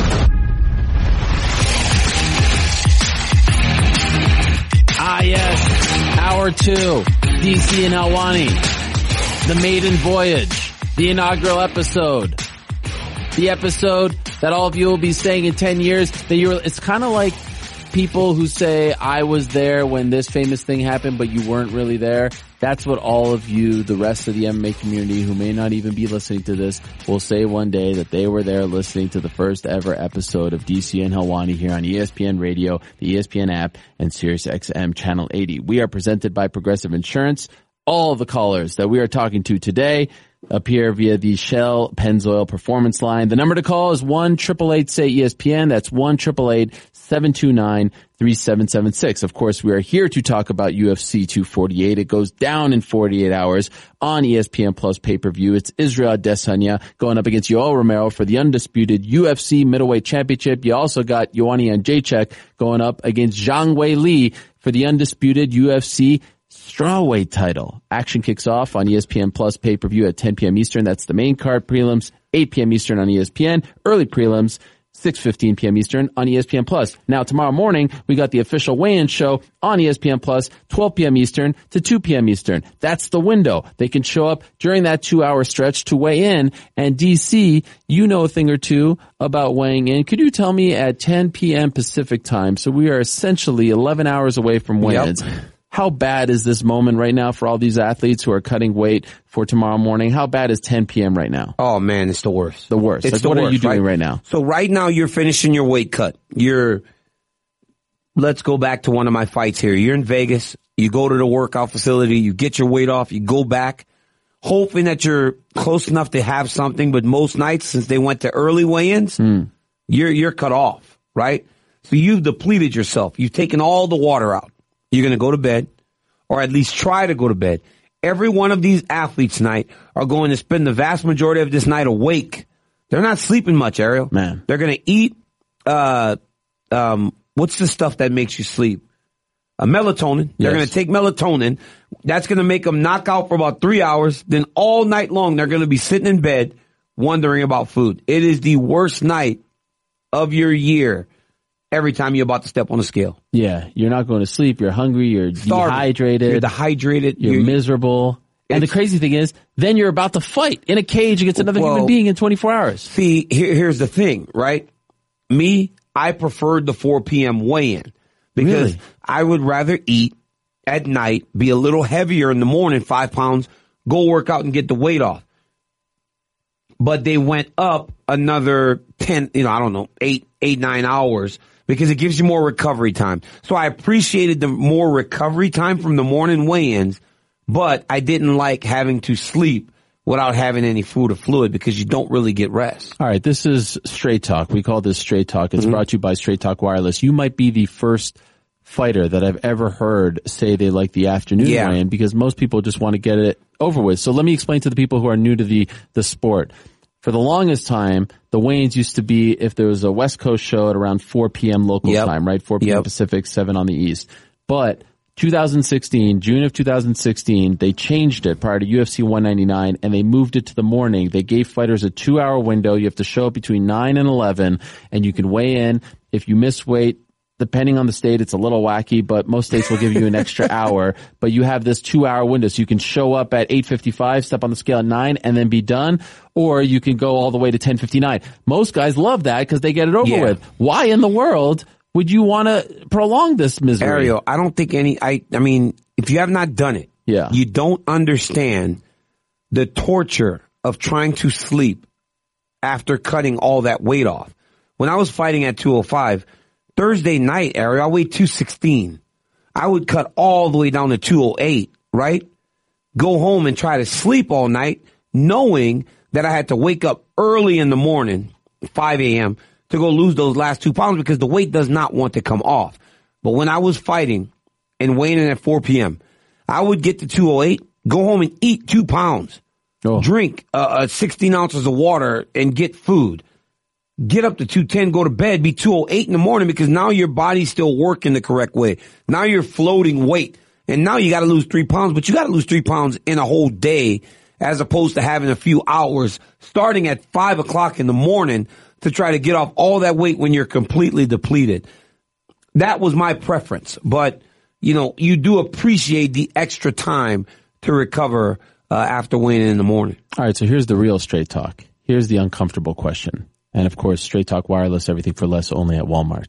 Ah, yes. Hour 2. DC and Helwani. The maiden voyage. The inaugural episode. The episode that all of you will be saying in 10 years that it's kind of like people who say, I was there when this famous thing happened, but you weren't really there. That's what all of you, the rest of the MMA community who may not even be listening to this, will say one day that they were there listening to the first ever episode of DC and Helwani here on ESPN Radio, the ESPN app, and SiriusXM Channel 80. We are presented by Progressive Insurance. All of the callers that we are talking to today appear via the Shell Pennzoil Performance line. The number to call is 1-888-SAY-ESPN. That's 1-888-729-3776. Of course, we are here to talk about UFC 248. It goes down in 48 hours on ESPN Plus pay-per-view. It's Israel Adesanya going up against Yoel Romero for the undisputed UFC middleweight championship. You also got Joanna Jędrzejczyk going up against Zhang Weili for the undisputed UFC strawweight title. Action kicks off on ESPN Plus pay-per-view at 10 p.m. Eastern. That's the main card. Prelims, 8 p.m. Eastern on ESPN. Early prelims, 6:15 p.m. Eastern on ESPN Plus. Now, tomorrow morning, we got the official weigh-in show on ESPN Plus, 12 p.m. Eastern to 2 p.m. Eastern. That's the window. They can show up during that 2-hour stretch to weigh in. And DC, you know a thing or two about weighing in. Could you tell me at 10 p.m. Pacific time, so we are essentially 11 hours away from weigh-ins, how bad is this moment right now for all these athletes who are cutting weight for tomorrow morning? How bad is 10 p.m. right now? Oh, man, it's the worst. The worst. It's like, the what worst, are you doing right now? So right now you're finishing your weight cut. Let's go back to one of my fights here. You're in Vegas. You go to the workout facility. You get your weight off. You go back, hoping that you're close enough to have something. But most nights, since they went to early weigh-ins, you're cut off, right? So you've depleted yourself. You've taken all the water out. You're going to go to bed, or at least try to go to bed. Every one of these athletes tonight are going to spend the vast majority of this night awake. They're not sleeping much, Ariel. Man. They're going to eat, what's the stuff that makes you sleep? Melatonin. They're going to take melatonin. That's going to make them knock out for about 3 hours. Then all night long, they're going to be sitting in bed wondering about food. It is the worst night of your year. Every time you're about to step on a scale. Yeah, you're not going to sleep. You're hungry. You're dehydrated. You're dehydrated. You're miserable. And the crazy thing is, then you're about to fight in a cage against another human being in 24 hours. See, here's the thing, right? Me, I preferred the 4 p.m. weigh-in because I would rather eat at night, be a little heavier in the morning, 5 pounds, go work out and get the weight off. But they went up another 10, 8, 9 hours. Because it gives you more recovery time. So I appreciated the more recovery time from the morning weigh-ins, but I didn't like having to sleep without having any food or fluid because you don't really get rest. All right, this is Straight Talk. We call this Straight Talk. It's brought to you by Straight Talk Wireless. You might be the first fighter that I've ever heard say they like the afternoon weigh-in because most people just want to get it over with. So let me explain to the people who are new to the sport. For the longest time, the weigh-ins used to be if there was a West Coast show at around 4 p.m. local time, right? 4 p.m. Pacific, 7 on the East. But 2016, June of 2016, they changed it prior to UFC 199 and they moved it to the morning. They gave fighters a 2-hour window. You have to show up between 9 and 11 and you can weigh in. If you miss weight, depending on the state, it's a little wacky, but most states will give you an extra hour. But you have this 2-hour window, so you can show up at 8:55, step on the scale at 9, and then be done. Or you can go all the way to 10:59. Most guys love that because they get it over with. Why in the world would you want to prolong this misery? Ariel, I don't think I mean, if you have not done it, you don't understand the torture of trying to sleep after cutting all that weight off. When I was fighting at 205, Thursday night, Ariel, I weighed 216. I would cut all the way down to 208, right? Go home and try to sleep all night, knowing that I had to wake up early in the morning, 5 a.m., to go lose those last 2 pounds because the weight does not want to come off. But when I was fighting and weighing in at 4 p.m., I would get to 208, go home and eat 2 pounds, drink 16 ounces of water and get food. Get up to 210, go to bed, be 208 in the morning because now your body's still working the correct way. Now you're floating weight. And now you got to lose 3 pounds, but you got to lose 3 pounds in a whole day as opposed to having a few hours starting at 5 o'clock in the morning to try to get off all that weight when you're completely depleted. That was my preference. But, you do appreciate the extra time to recover after weighing in the morning. All right, so here's the real Straight Talk. Here's the uncomfortable question. And, of course, Straight Talk Wireless, everything for less only at Walmart.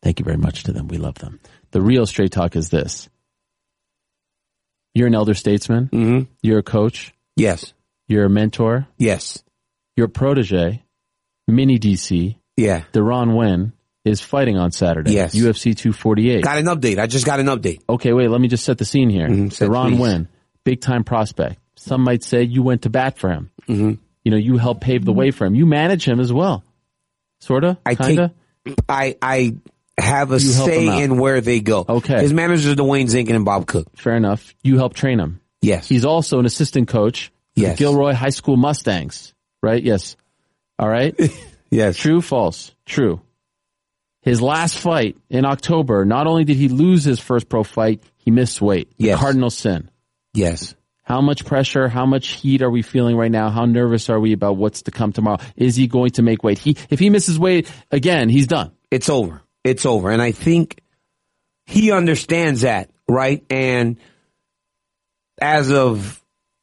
Thank you very much to them. We love them. The real straight talk is this. You're an elder statesman. Mm-hmm. You're a coach. Yes. You're a mentor. Yes. Your protege, Mini DC. Yeah. Deron Winn is fighting on Saturday. Yes. UFC 248. Got an update. I just got an update. Okay, wait, let me just set the scene here. Deron Winn, big time prospect. Some might say you went to bat for him. Mm-hmm. You know, you helped pave the way for him. You manage him as well. Sorta? Kinda? I have a say in where they go. Okay. His managers are Dwayne Zinkin and Bob Cook. Fair enough. You help train him. Yes. He's also an assistant coach for the Gilroy High School Mustangs. Right? Yes. All right? Yes. True, false? True. His last fight in October, not only did he lose his first pro fight, he missed weight. Yes. Cardinal sin. Yes. How much pressure, how much heat are we feeling right now? How nervous are we about what's to come tomorrow? Is he going to make weight? If he misses weight again, he's done. It's over. It's over. And I think he understands that, right? And as of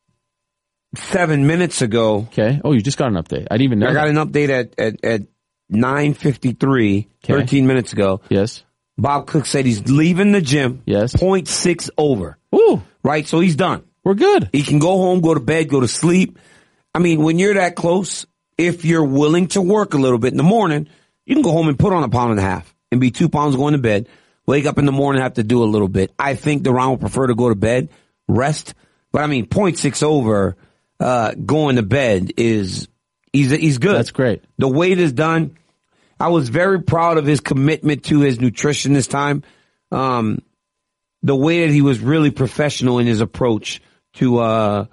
7 minutes ago. Okay. Oh, you just got an update. I didn't even know. I got an update at 9:53, 13 minutes ago. Yes. Bob Cook said he's leaving the gym. Yes. 0.6 over. Ooh. Right? So he's done. We're good. He can go home, go to bed, go to sleep. I mean, when you're that close, if you're willing to work a little bit in the morning, you can go home and put on 1.5 pounds and be 2 pounds going to bed. Wake up in the morning, have to do a little bit. I think Deron would prefer to go to bed, rest. But I mean, 0.6 over, going to bed he's good. That's great. The weight is done. I was very proud of his commitment to his nutrition this time. The way that he was really professional in his approach to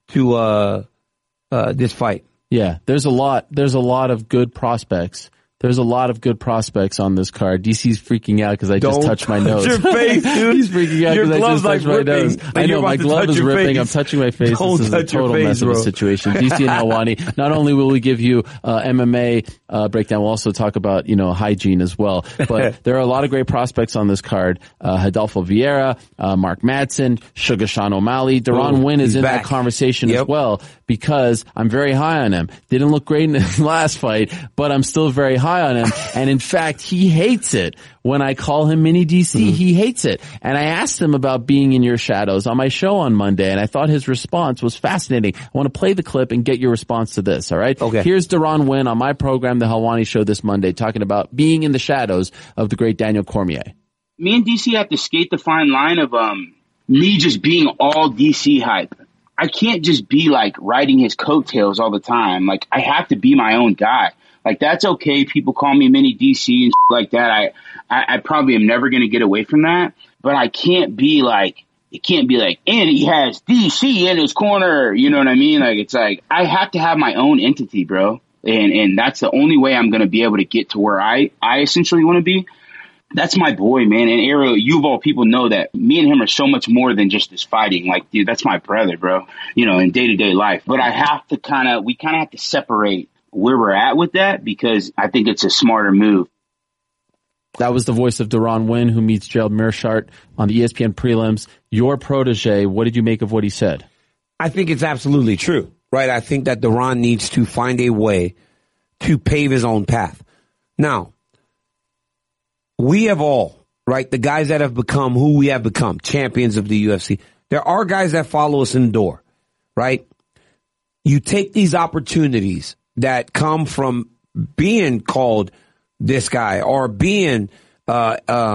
this fight. Yeah, there's a lot of good prospects. There's a lot of good prospects on this card. DC's freaking out because I just touched my nose. Your face, dude. He's freaking out because I just touched my nose. I know, my glove is ripping. I'm touching my face. This is a total mess of a situation. DC and Helwani, not only will we give you MMA breakdown, we'll also talk about, hygiene as well. But there are a lot of great prospects on this card. Adolfo Vieira, Mark Madsen, Sugar Sean O'Malley. Deron Winn is in that conversation as well because I'm very high on him. Didn't look great in his last fight, but I'm still very high on him. And in fact, he hates it when I call him Mini DC. Mm-hmm. He hates it. And I asked him about being in your shadows on my show on Monday, and I thought his response was fascinating. I want to play the clip and get your response to this, all right? Okay. Here's Deron Winn on my program, The Helwani Show, this Monday, talking about being in the shadows of the great Daniel Cormier. Me and DC have to skate the fine line of me just being all DC hype. I can't just be like riding his coattails all the time. Like, I have to be my own guy. Like, that's okay. People call me Mini DC and like that. I probably am never going to get away from that. But I can't be like, it can't be like, and he has DC in his corner. You know what I mean? Like, it's like, I have to have my own entity, bro. And that's the only way I'm going to be able to get to where I essentially want to be. That's my boy, man. And Ariel, you of all people know that me and him are so much more than just this fighting. Like, dude, that's my brother, bro, in day-to-day life. But we kind of have to separate where we're at with that because I think it's a smarter move. That was the voice of Deron Winn, who meets Gerald Meerschaert on the ESPN prelims. Your protege, what did you make of what he said? I think it's absolutely true, right? I think that Deron needs to find a way to pave his own path. Now, we have all, right, the guys that have become who we have become, champions of the UFC. There are guys that follow us in the door, right? You take these opportunities that come from being called this guy or being the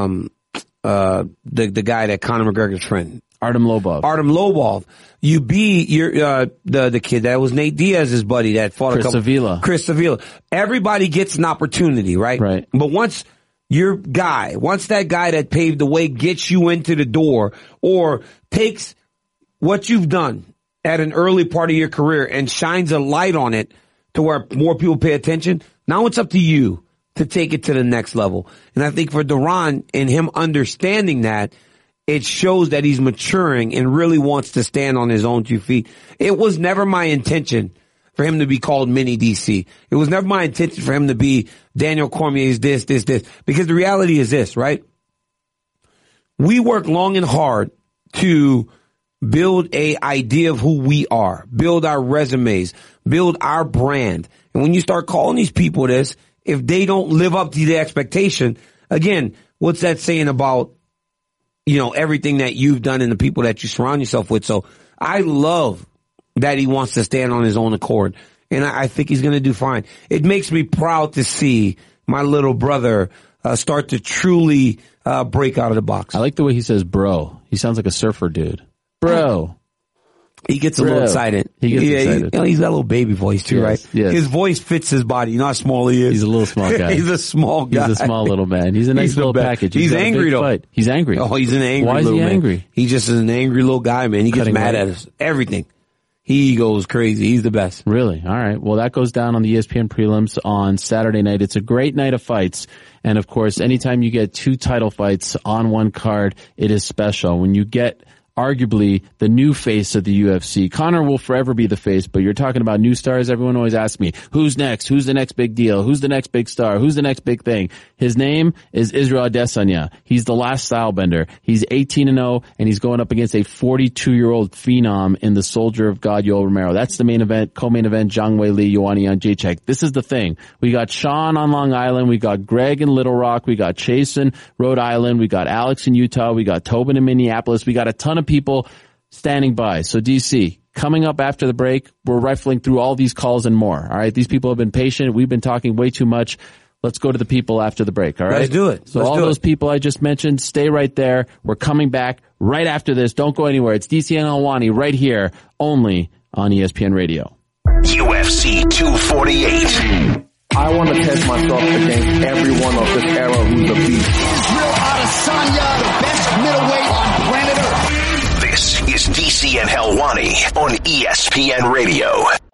guy that Conor McGregor's friend, Artem Lobov. You be the kid that was Nate Diaz's buddy that fought Chris Avila. Everybody gets an opportunity, right? Right. But once that guy that paved the way gets you into the door or takes what you've done at an early part of your career and shines a light on it to where more people pay attention, now it's up to you to take it to the next level. And I think for Deron and him understanding that, it shows that he's maturing and really wants to stand on his own 2 feet. It was never my intention for him to be called Mini DC. It was never my intention for him to be Daniel Cormier's this. Because the reality is this, right? We work long and hard to build a idea of who we are, build our resumes, build our brand. And when you start calling these people this, if they don't live up to the expectation, again, what's that saying about, everything that you've done and the people that you surround yourself with? So I love that he wants to stand on his own accord. And I think he's going to do fine. It makes me proud to see my little brother start to truly break out of the box. I like the way he says bro. He sounds like a surfer dude. Bro. He gets a little excited. He gets excited. He's got a little baby voice too, right? Yes. His voice fits his body. You know how small he is? He's a little small guy. He's a small guy. He's a small little man. He's a nice little package. He's angry though. Fight. He's angry. Oh, he's an angry Why is little he man. Angry? He just is an angry little guy, man. He gets mad at us. Everything. He goes crazy. He's the best. Really? All right. Well, that goes down on the ESPN prelims on Saturday night. It's a great night of fights. And of course, anytime you get 2 title fights on one card, it is special. When you get arguably the new face of the UFC. Conor will forever be the face, but you're talking about new stars. Everyone always asks me, who's next? Who's the next big deal? Who's the next big star? Who's the next big thing? His name is Israel Adesanya. He's the last style bender. He's 18-0, and he's going up against a 42-year-old phenom in the Soldier of God, Yoel Romero. That's the main event. Co-main event, Zhang Weili, Joanna Jędrzejczyk. This is the thing. We got Sean on Long Island. We got Greg in Little Rock. We got Chase in Rhode Island. We got Alex in Utah. We got Tobin in Minneapolis. We got a ton of people standing by. So DC, coming up after the break, we're rifling through all these calls and more. All right. These people have been patient. We've been talking way too much. Let's go to the people after the break. All right. Let's do it. So all those people I just mentioned, stay right there. We're coming back right after this. Don't go anywhere. It's DC and Helwani right here, only on ESPN Radio. UFC 248. I want to test myself against everyone of this era who's a beast. Israel Adesanya, the best middleweight on planet Earth. This is DC and Helwani on ESPN Radio.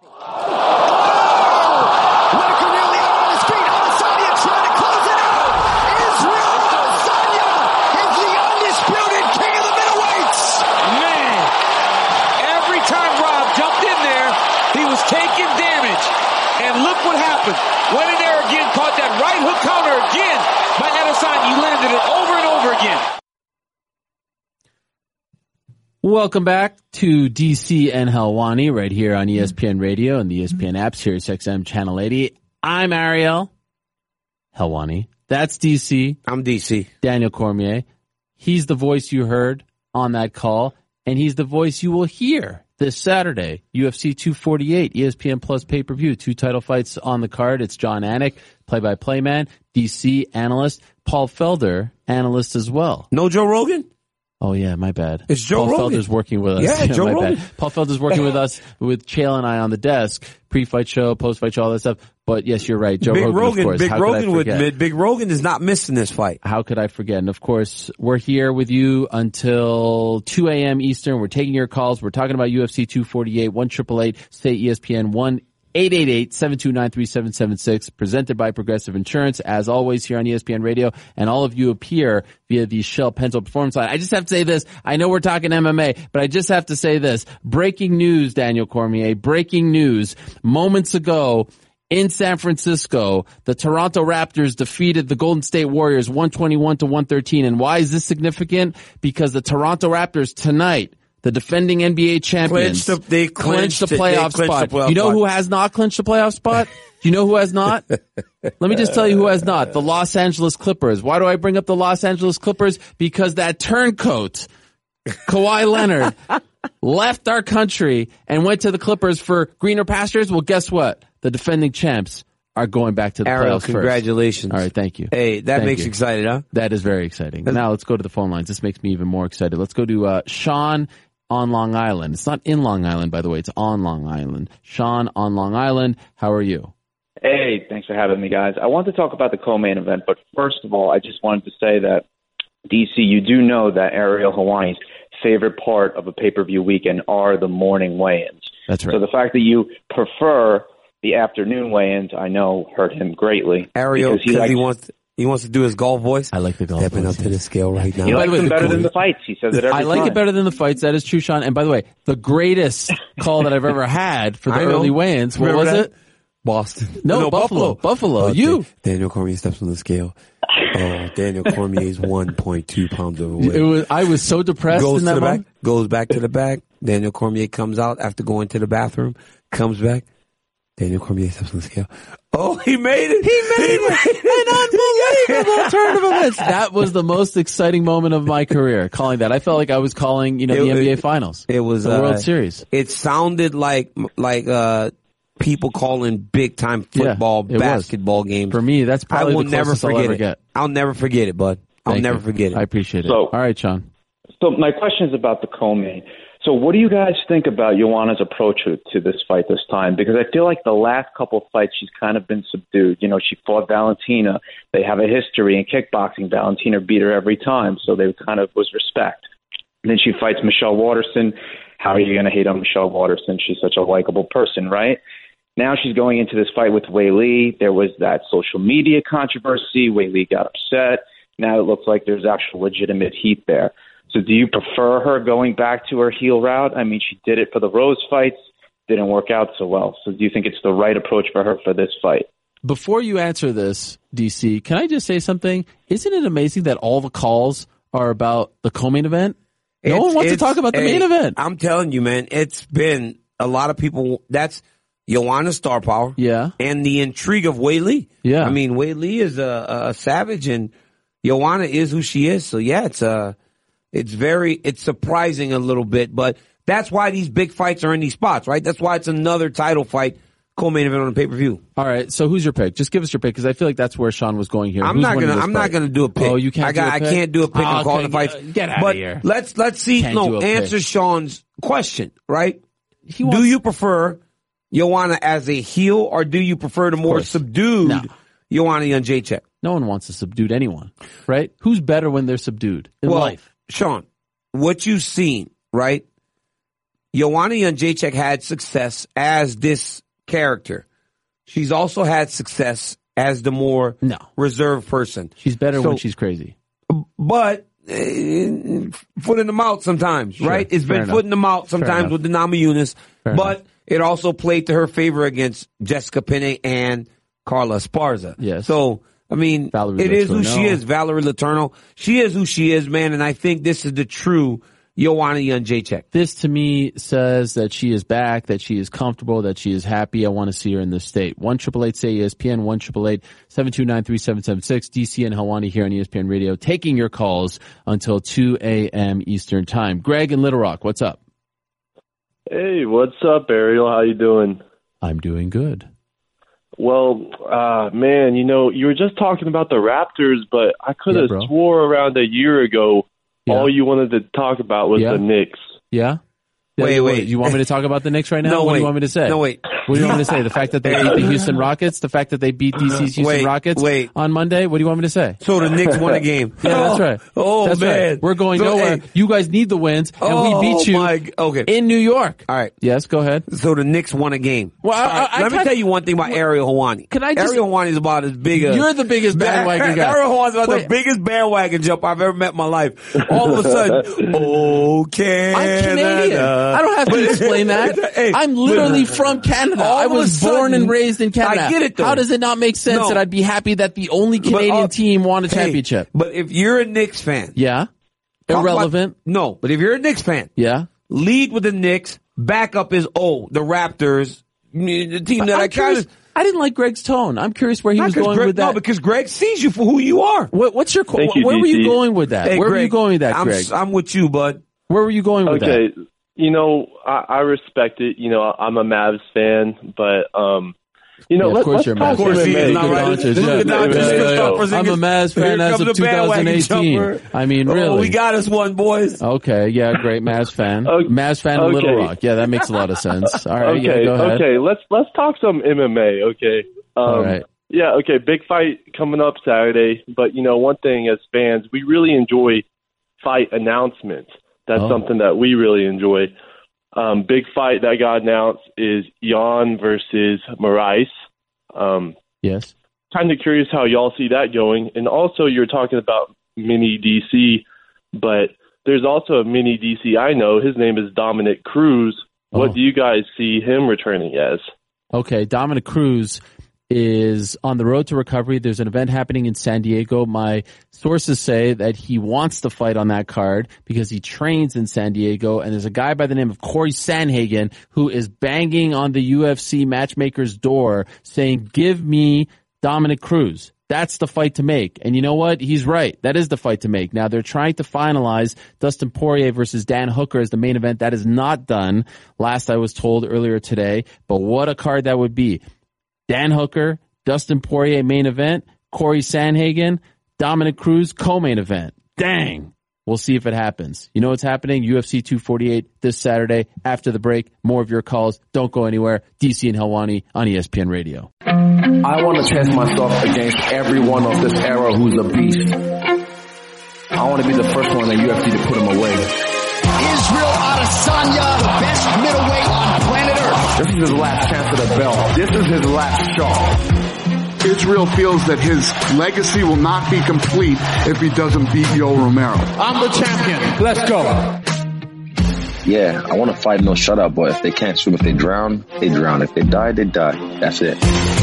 Whitaker nearly out on his feet. Adesanya trying to close it out. Israel Adesanya is the undisputed king of the middleweights. Man, every time Rob jumped in there, he was taking damage. And look what happened. Went in there again, caught that right hook counter again by Adesanya. He landed it over and over again. Welcome back to DC and Helwani right here on ESPN Radio and the ESPN app, Sirius XM Channel 80. I'm Ariel Helwani. That's DC. I'm DC. Daniel Cormier. He's the voice you heard on that call, and he's the voice you will hear this Saturday. UFC 248, ESPN Plus pay-per-view. 2 title fights on the card. It's John Anik, play-by-play man, DC analyst, Paul Felder, analyst as well. No Joe Rogan? Oh, yeah, my bad. It's Joe Paul Rogan. Felder's working with us. Yeah, Joe my Rogan. bad. Paul Felder's working with us, with Chael and I on the desk, pre-fight show, post-fight show, all that stuff. But yes, you're right. Joe Rogan, of course. Big Rogan would admit, Big Rogan is not missing this fight. How could I forget? And of course, we're here with you until 2 a.m. Eastern. We're taking your calls. We're talking about UFC 248, 1-888-STAY ESPN, 1-888-729-3776, presented by Progressive Insurance, as always here on ESPN Radio, and all of you appear via the Shell Pennzoil Performance Line. I just have to say this. I know we're talking MMA, but I just have to say this. Breaking news, Daniel Cormier. Breaking news. Moments ago, in San Francisco, the Toronto Raptors defeated the Golden State Warriors 121-113. And why is this significant? Because the Toronto Raptors tonight, the defending NBA champions, clinched the playoff spot. You know who has not clinched the playoff spot? You know who has not? Let me just tell you who has not. The Los Angeles Clippers. Why do I bring up the Los Angeles Clippers? Because that turncoat, Kawhi Leonard, left our country and went to the Clippers for greener pastures. Well, guess what? The defending champs are going back to the Ariel, playoffs congratulations. First. All right, thank you. Hey, that makes you excited, huh? That is very exciting. Now let's go to the phone lines. This makes me even more excited. Let's go to Sean on Long Island. It's not in Long Island, by the way. It's on Long Island. Sean on Long Island, how are you? Hey, thanks for having me, guys. I want to talk about the co-main event, but first of all, I just wanted to say that, DC, you do know that Ariel Helwani's favorite part of a pay-per-view weekend are the morning weigh-ins. That's right. So the fact that you prefer the afternoon weigh-ins, I know, hurt him greatly. Ariel, because he wants to do his golf voice. I like the golf Stepping voice. up to the scale right now. He likes them better than the fights. He says it every time. I like it better than the fights. That is true, Sean. And by the way, the greatest call that I've ever had for the early weigh-ins, what was it? Boston. No, Buffalo. Buffalo. You. Daniel Cormier steps on the scale. Oh, Daniel Cormier is 1.2 pounds overweight. I was so depressed in that moment. Goes back to the back. Daniel Cormier comes out after going to the bathroom, comes back. Daniel Cormier steps on the scale. Oh, he made it. An unbelievable turn of events. That was the most exciting moment of my career, calling that. I felt like I was calling, the NBA Finals. It was the World Series. It sounded like people calling big time football, basketball games. For me, that's probably the closest I'll ever get. I'll never forget it, bud. I'll never forget it. I appreciate it. So, all right, Sean. So my question is about the co-main. So what do you guys think about Joanna's approach to this fight this time? Because I feel like the last couple of fights she's kind of been subdued. She fought Valentina. They have a history in kickboxing. Valentina beat her every time, so they kind of was respect. And then she fights Michelle Waterson. How are you going to hate on Michelle Waterson? She's such a likable person, right? Now she's going into this fight with Wei Li. There was that social media controversy. Wei Li got upset. Now it looks like there's actual legitimate heat there. So do you prefer her going back to her heel route? I mean, she did it for the Rose fights, didn't work out so well. So do you think it's the right approach for her for this fight? Before you answer this, DC, can I just say something? Isn't it amazing that all the calls are about the co-main event? No one wants to talk about the main event. I'm telling you, man, it's been a lot of people. That's Joanna's star power. Yeah. And the intrigue of Wei Li. Yeah. I mean, Wei Li is a savage and Joanna is who she is. So yeah, it's surprising a little bit, but that's why these big fights are in these spots, right? That's why it's another title fight, co-main event on a pay-per-view. All right. So who's your pick? Just give us your pick because I feel like that's where Sean was going here. I'm not gonna do a pick. Oh, you can't. I can't do a pick. I'm calling the fights. Get out of here. Let's see. Answer Sean's question, right? Do you prefer Joanna as a heel or do you prefer the more subdued Joanna Jędrzejczyk? No one wants to subdue anyone, right? Who's better when they're subdued in life? Sean, what you've seen, right? Joanna Jędrzejczyk had success as this character. She's also had success as the more reserved person. She's better when she's crazy. But foot in the mouth sometimes, right? It's been foot in the mouth sometimes with the Namajunas. But it also played to her favor against Jessica Penne and Carla Esparza. Yes. So, I mean, it is who she is, Valerie Letourneau. She is who she is, man, and I think this is the true Joanna Jędrzejczyk. This, to me, says that she is back, that she is comfortable, that she is happy. I want to see her in this state. 1-888-SAY-ESPN, 1-888-729-3776, DC and Helwani here on ESPN Radio, taking your calls until 2 a.m. Eastern Time. Greg in Little Rock, what's up? Hey, what's up, Ariel? How you doing? I'm doing good. Well, man, you were just talking about the Raptors, but I could have swore around a year ago all you wanted to talk about was the Knicks. Yeah? Wait. You want me to talk about the Knicks right now? No, what wait. do you want me to say? No, wait. What do you want me to say? The fact that they beat the Houston Rockets? The fact that they beat DC's Houston Rockets on Monday? What do you want me to say? So the Knicks won a game. Yeah, that's right. Oh, that's man. Right. We're going nowhere. Hey. You guys need the wins, and we beat you in New York. All right. Yes, go ahead. So the Knicks won a game. Well, let me tell you one thing about Ariel Helwani. Ariel Helwani is about as big a... You're the biggest bandwagon guy. Ariel Helwani is about the biggest bandwagon jump I've ever met in my life. All of a sudden, I'm Canadian. I don't have to explain that. I'm literally from Canada. I was born and raised in Canada. I get it, though. How does it not make sense that I'd be happy that the only Canadian team won a championship? But if you're a Knicks fan... Yeah? Irrelevant? But if you're a Knicks fan... Yeah? Lead with the Knicks, back up is the Raptors, the team that I didn't like Greg's tone. I'm curious where he was going with that. No, because Greg sees you for who you are. What's your... Where were you going with that? Hey, where Greg, were you going with that, Greg? I'm with you, bud. Where were you going with that? Okay, I respect it. I'm a Mavs fan, but let's talk MMA. I'm a Mavs fan as of 2018. I mean, really. We got us one, boys. Okay, yeah, great Mavs fan. Mavs fan in Little Rock. Yeah, that makes a lot of sense. All right, go ahead. Okay, let's talk some MMA, okay? All right. Yeah, okay, big fight coming up Saturday, but one thing as fans, we really enjoy fight announcements. That's something that we really enjoy. Big fight that got announced is Jan versus Moraes. Yes. Kind of curious how y'all see that going. And also, you're talking about mini DC, but there's also a mini DC I know. His name is Dominic Cruz. What do you guys see him returning as? Okay, Dominic Cruz is on the road to recovery. There's an event happening in San Diego. My sources say that he wants to fight on that card because he trains in San Diego, and there's a guy by the name of Corey Sandhagen who is banging on the UFC matchmaker's door saying, give me Dominic Cruz. That's the fight to make. And you know what? He's right. That is the fight to make. Now, they're trying to finalize Dustin Poirier versus Dan Hooker as the main event. That is not done, last I was told earlier today. But what a card that would be. Dan Hooker, Dustin Poirier main event, Corey Sandhagen, Dominic Cruz co-main event. Dang. We'll see if it happens. You know what's happening? UFC 248 this Saturday. After the break, more of your calls. Don't go anywhere. DC and Helwani on ESPN Radio. I want to test myself against everyone of this era who's a beast. I want to be the first one in the UFC to put him away. Israel Adesanya, the best middleweight on planet Earth. This is his last chance at the belt. This is his last shot. Israel feels that his legacy will not be complete if he doesn't beat Yoel Romero. I'm the champion. Let's go. Yeah, I want to fight no shutout, but if they can't swim, if they drown, they drown. If they die, they die. That's it.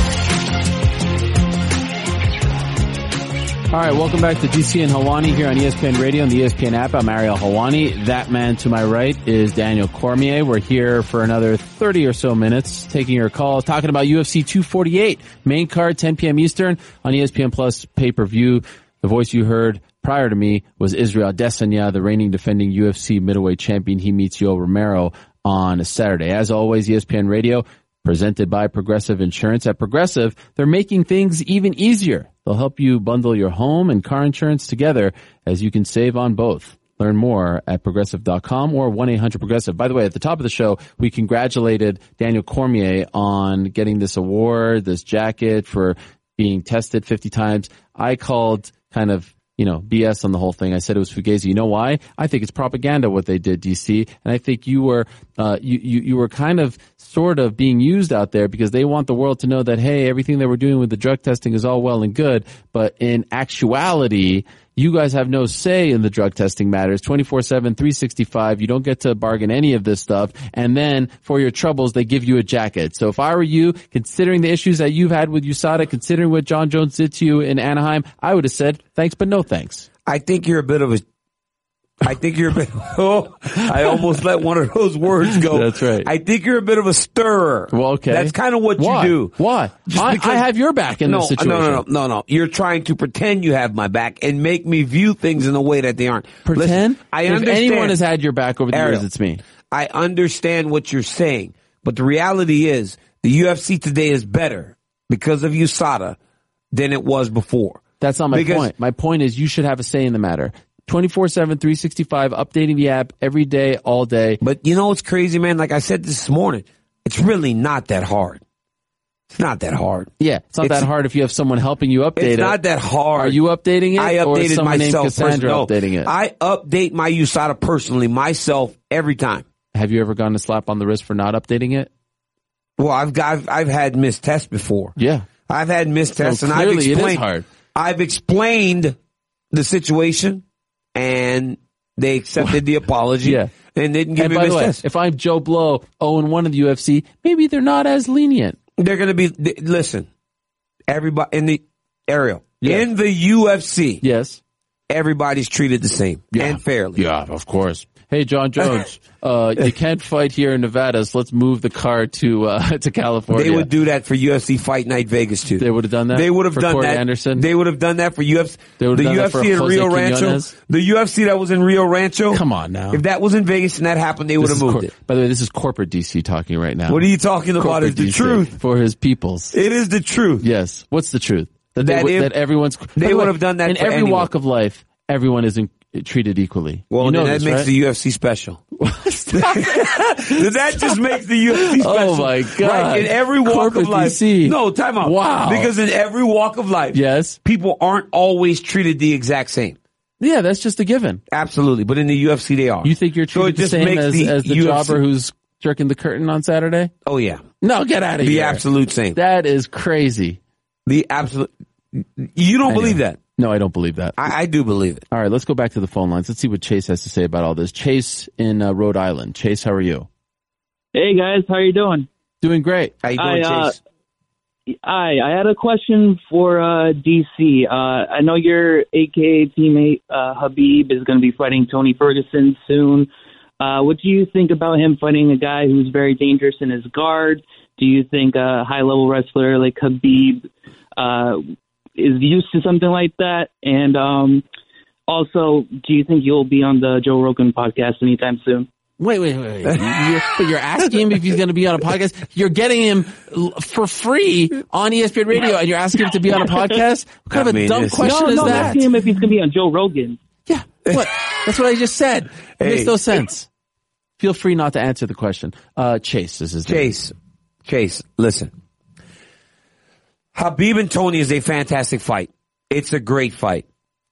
All right, welcome back to DC and Helwani here on ESPN Radio and the ESPN app. I'm Ariel Helwani. That man to my right is Daniel Cormier. We're here for another 30 or so minutes, taking your calls, talking about UFC 248, main card, 10 p.m. Eastern on ESPN Plus pay-per-view. The voice you heard prior to me was Israel Adesanya, the reigning defending UFC middleweight champion. He meets Yoel Romero on Saturday. As always, ESPN Radio, presented by Progressive Insurance. At Progressive, they're making things even easier. They'll help you bundle your home and car insurance together as you can save on both. Learn more at Progressive.com or 1-800-PROGRESSIVE. By the way, at the top of the show, we congratulated Daniel Cormier on getting this award, this jacket, for being tested 50 times. I called kind of, BS on the whole thing. I said it was fugazi. You know why? I think it's propaganda what they did, DC. And I think you were, you were kind of sort of being used out there because they want the world to know that, hey, everything that we're doing with the drug testing is all well and good. But in actuality, you guys have no say in the drug testing matters. 24/7, 365. You don't get to bargain any of this stuff. And then for your troubles, they give you a jacket. So if I were you, considering the issues that you've had with USADA, considering what John Jones did to you in Anaheim, I would have said thanks, but no thanks. I think you're a bit, oh, I almost let one of those words go. That's right. I think you're a bit of a stirrer. Well, okay. That's kind of what Why? you do. Why? I have your back in this situation. No. You're trying to pretend you have my back and make me view things in a way that they aren't. Pretend? Listen, I understand. If anyone has had your back over the years, it's me. I understand what you're saying, but the reality is the UFC today is better because of USADA than it was before. That's not my point. My point is you should have a say in the matter. 24/7, 365, updating the app every day, all day. But you know what's crazy, man? Like I said this morning, it's really not that hard. It's not that hard. Yeah, it's not that hard if you have someone helping you update it. It's not that hard. Are you updating it? I updated or is someone myself. named Cassandra updating it? I update my USADA personally, myself, every time. Have you ever gotten a slap on the wrist for not updating it? Well, I've had missed tests before. Yeah. I've had missed tests, and I've explained. It is hard. I've explained the situation, and they accepted the apology. Yeah. And didn't give me a missed test. If I'm Joe Blow, 0-1 in the UFC, maybe they're not as lenient. They're going to be, listen, everybody in the, Ariel, in the UFC. Yes. Everybody's treated the same and fairly. Yeah, of course. Hey, John Jones, you can't fight here in Nevada, so let's move the card to California. They would do that for UFC Fight Night Vegas too. They would have done that. They would have done Corey that. Anderson. They would have done that for UFC. They would have done that for in Jose Rio Rancho. Quinones. The UFC that was in Rio Rancho. Come on now. If that was in Vegas and that happened, they would have moved it. By the way, this is corporate DC talking right now. What are you talking about? It's the DC, truth for his peoples. It is the truth. Yes. What's the truth? That everyone's. They would have done that in for every anyone. walk of life. Everyone isn't treated equally. Well, you know that this, makes right? the UFC special. That just makes the UFC special. Oh my God. Right? In every walk Corporate of life. DC. No, time out. Wow. Because in every walk of life, people aren't always treated the exact same. Yeah, that's just a given. Absolutely. But in the UFC, they are. You think you're treated the same as the jobber who's jerking the curtain on Saturday? Oh, yeah. No, get out of here. The absolute same. That is crazy. The absolute. You don't believe that? No, I don't believe that. I do believe it. All right, let's go back to the phone lines. Let's see what Chase has to say about all this. Chase in Rhode Island. Chase, how are you? Hey, guys. How are you doing? Doing great. How you doing, Chase? I had a question for DC. I know your AKA teammate Habib is going to be fighting Tony Ferguson soon. What do you think about him fighting a guy who's very dangerous in his guard? Do you think a high-level wrestler like Habib is used to something like that? And also, do you think you'll be on the Joe Rogan podcast anytime soon? Wait. You're asking him if he's going to be on a podcast? You're getting him for free on ESPN Radio, and you're asking him to be on a podcast? What kind of a dumb question is that? I'm asking him if he's going to be on Joe Rogan. Yeah, what? That's what I just said. It makes no sense. Feel free not to answer the question. Chase is his name. Chase, listen. Habib and Tony is a fantastic fight. It's a great fight.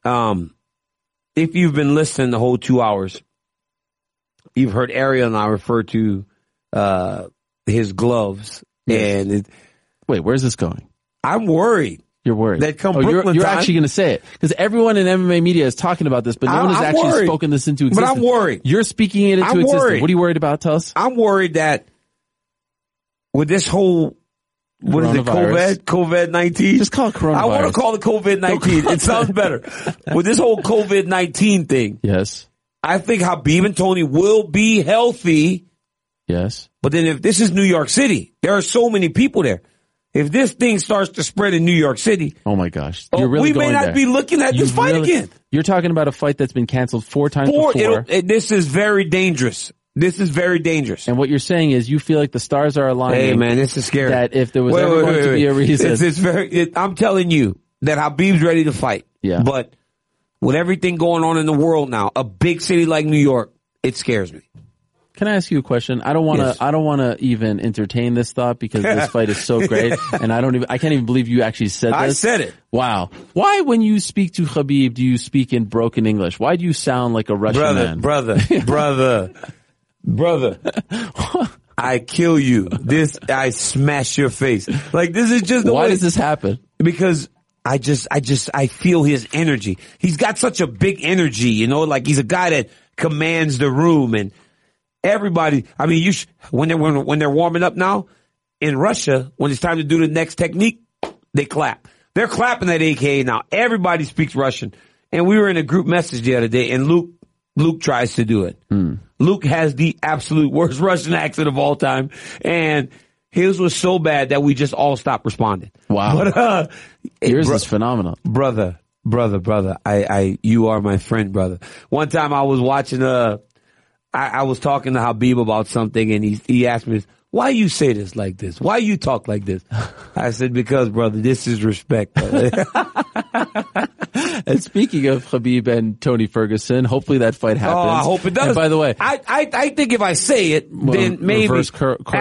If you've been listening the whole 2 hours, you've heard Ariel and I refer to his gloves. Yes. And wait, where's this going? I'm worried. You're worried. That come Brooklyn you're time, actually going to say it because everyone in MMA media is talking about this, but no one has actually spoken this into existence. But I'm worried. You're speaking it into existence. Worried. What are you worried about? Tell us. I'm worried that with this whole what is it? COVID-19? Just call it coronavirus. I want to call it COVID-19. It sounds better. With this whole COVID-19 thing. Yes. I think Habib and Tony will be healthy. Yes. But then if this is New York City, there are so many people there. If this thing starts to spread in New York City. Oh my gosh. You're really we may not be looking at this fight again. You're talking about a fight that's been canceled 4 times before. This is very dangerous. This is very dangerous. And what you're saying is you feel like the stars are aligning. Hey man, this is scary. That if there was ever going to be a reason. I'm telling you that Habib's ready to fight. Yeah. But with everything going on in the world now, a big city like New York, it scares me. Can I ask you a question? I don't want to. Yes. I don't want to even entertain this thought because this fight is so great, and I can't even believe you actually said this. I said it. Wow. Why, when you speak to Habib, do you speak in broken English? Why do you sound like a Russian man? Brother. I kill you. I smash your face. Like this is just the way. Why does this happen? Because I feel his energy. He's got such a big energy, you know, like he's a guy that commands the room and. Everybody, I mean, when they're warming up now in Russia, when it's time to do the next technique, they clap. They're clapping at AKA now. Everybody speaks Russian, and we were in a group message the other day, and Luke tries to do it. Luke has the absolute worst Russian accent of all time, and his was so bad that we just all stopped responding. Wow, but yours is phenomenal, brother. You are my friend, brother. One time I was watching I was talking to Habib about something, and he asked me, why you say this like this? Why you talk like this? I said, because, brother, this is respect. And speaking of Habib and Tony Ferguson, hopefully that fight happens. Oh, I hope it does. And by the way, I think if I say it, then maybe reverse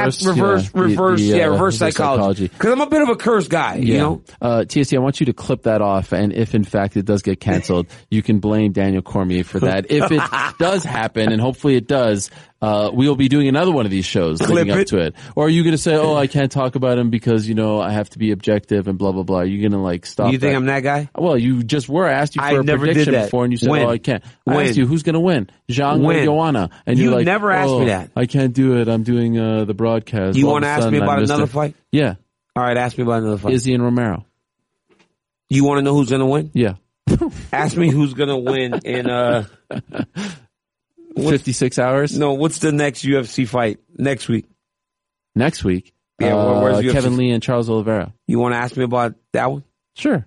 psychology. Because I'm a bit of a curse guy, you know. TSC, I want you to clip that off, and if in fact it does get canceled, you can blame Daniel Cormier for that. If it does happen, and hopefully it does, we'll be doing another one of these shows leading up to it. Or are you going to say, oh, I can't talk about him because, you know, I have to be objective and blah, blah, blah. Are you going to stop You think I'm that guy? Well, you just were. I asked you for a prediction before and you said, oh, I can't. I asked you, who's going to win? Zhang or Joanna? And you you're like, never asked me that. I can't do it. I'm doing the broadcast. You want to ask me about another fight? Yeah. All right, ask me about another fight. Izzy and Romero. You want to know who's going to win? Yeah. Ask me who's going to win in 56 hours? No, what's the next UFC fight next week? Next week? Yeah, where's UFC? Kevin Lee and Charles Oliveira. You want to ask me about that one? Sure.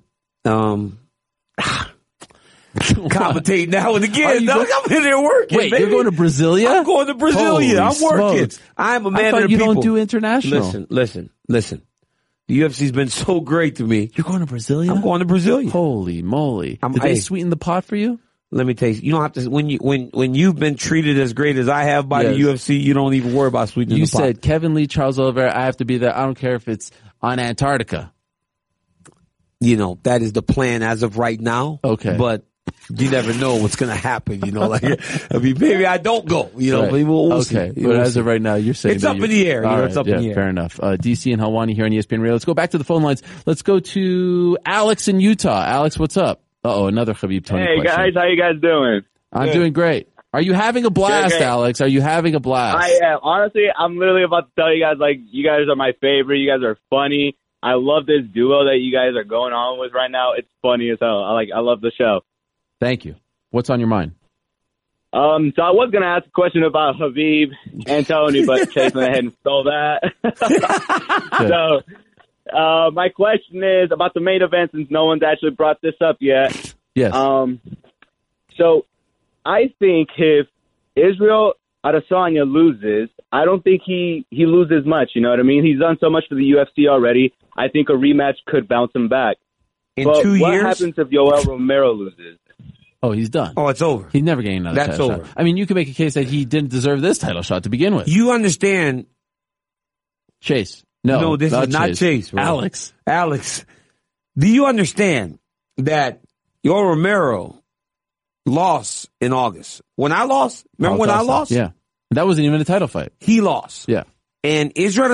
Commentating that one again. I'm in there working. Wait, baby. You're going to Brasilia? I'm going to Brasilia. I'm working. Smokes. I'm a man of the people. You don't do international. Listen. The UFC's been so great to me. You're going to Brasilia? I'm going to Brasilia. Holy moly. Did they sweeten the pot for you? Let me tell you, you don't have to, when you've been treated as great as I have by the UFC, you don't even worry about sweetening the pot. You said Kevin Lee, Charles Oliveira, I have to be there. I don't care if it's on Antarctica. You know, that is the plan as of right now. Okay. But you never know what's going to happen, you know, like, I mean, maybe I don't go, you know, right. we'll see. But as of right now, you're saying it's up in the air. It's up in the air. Fair enough. DC and Helwani here on ESPN Radio. Let's go back to the phone lines. Let's go to Alex in Utah. Alex, what's up? Another Habib Tony question. Hey guys, how you guys doing? I'm doing great. Are you having a blast, good. Alex? Are you having a blast? I am. Honestly, I'm literally about to tell you guys, like, you guys are my favorite. You guys are funny. I love this duo that you guys are going on with right now. It's funny as hell. I love the show. Thank you. What's on your mind? So I was going to ask a question about Habib and Tony, but Chase went ahead and stole that. So my question is about the main event, since no one's actually brought this up yet. Yes. So I think if Israel Adesanya loses, I don't think he loses much. You know what I mean? He's done so much for the UFC already. I think a rematch could bounce him back. But 2 years? What happens if Yoel Romero loses? Oh, he's done. Oh, it's over. He's never getting another That's title over. shot. I mean, you can make a case that he didn't deserve this title shot to begin with. You understand? Chase. No, this is not Chase. Bro. Alex. Do you understand that Yoel Romero lost in August? When I lost? Remember when I lost? Yeah. That wasn't even a title fight. He lost. Yeah. And Israel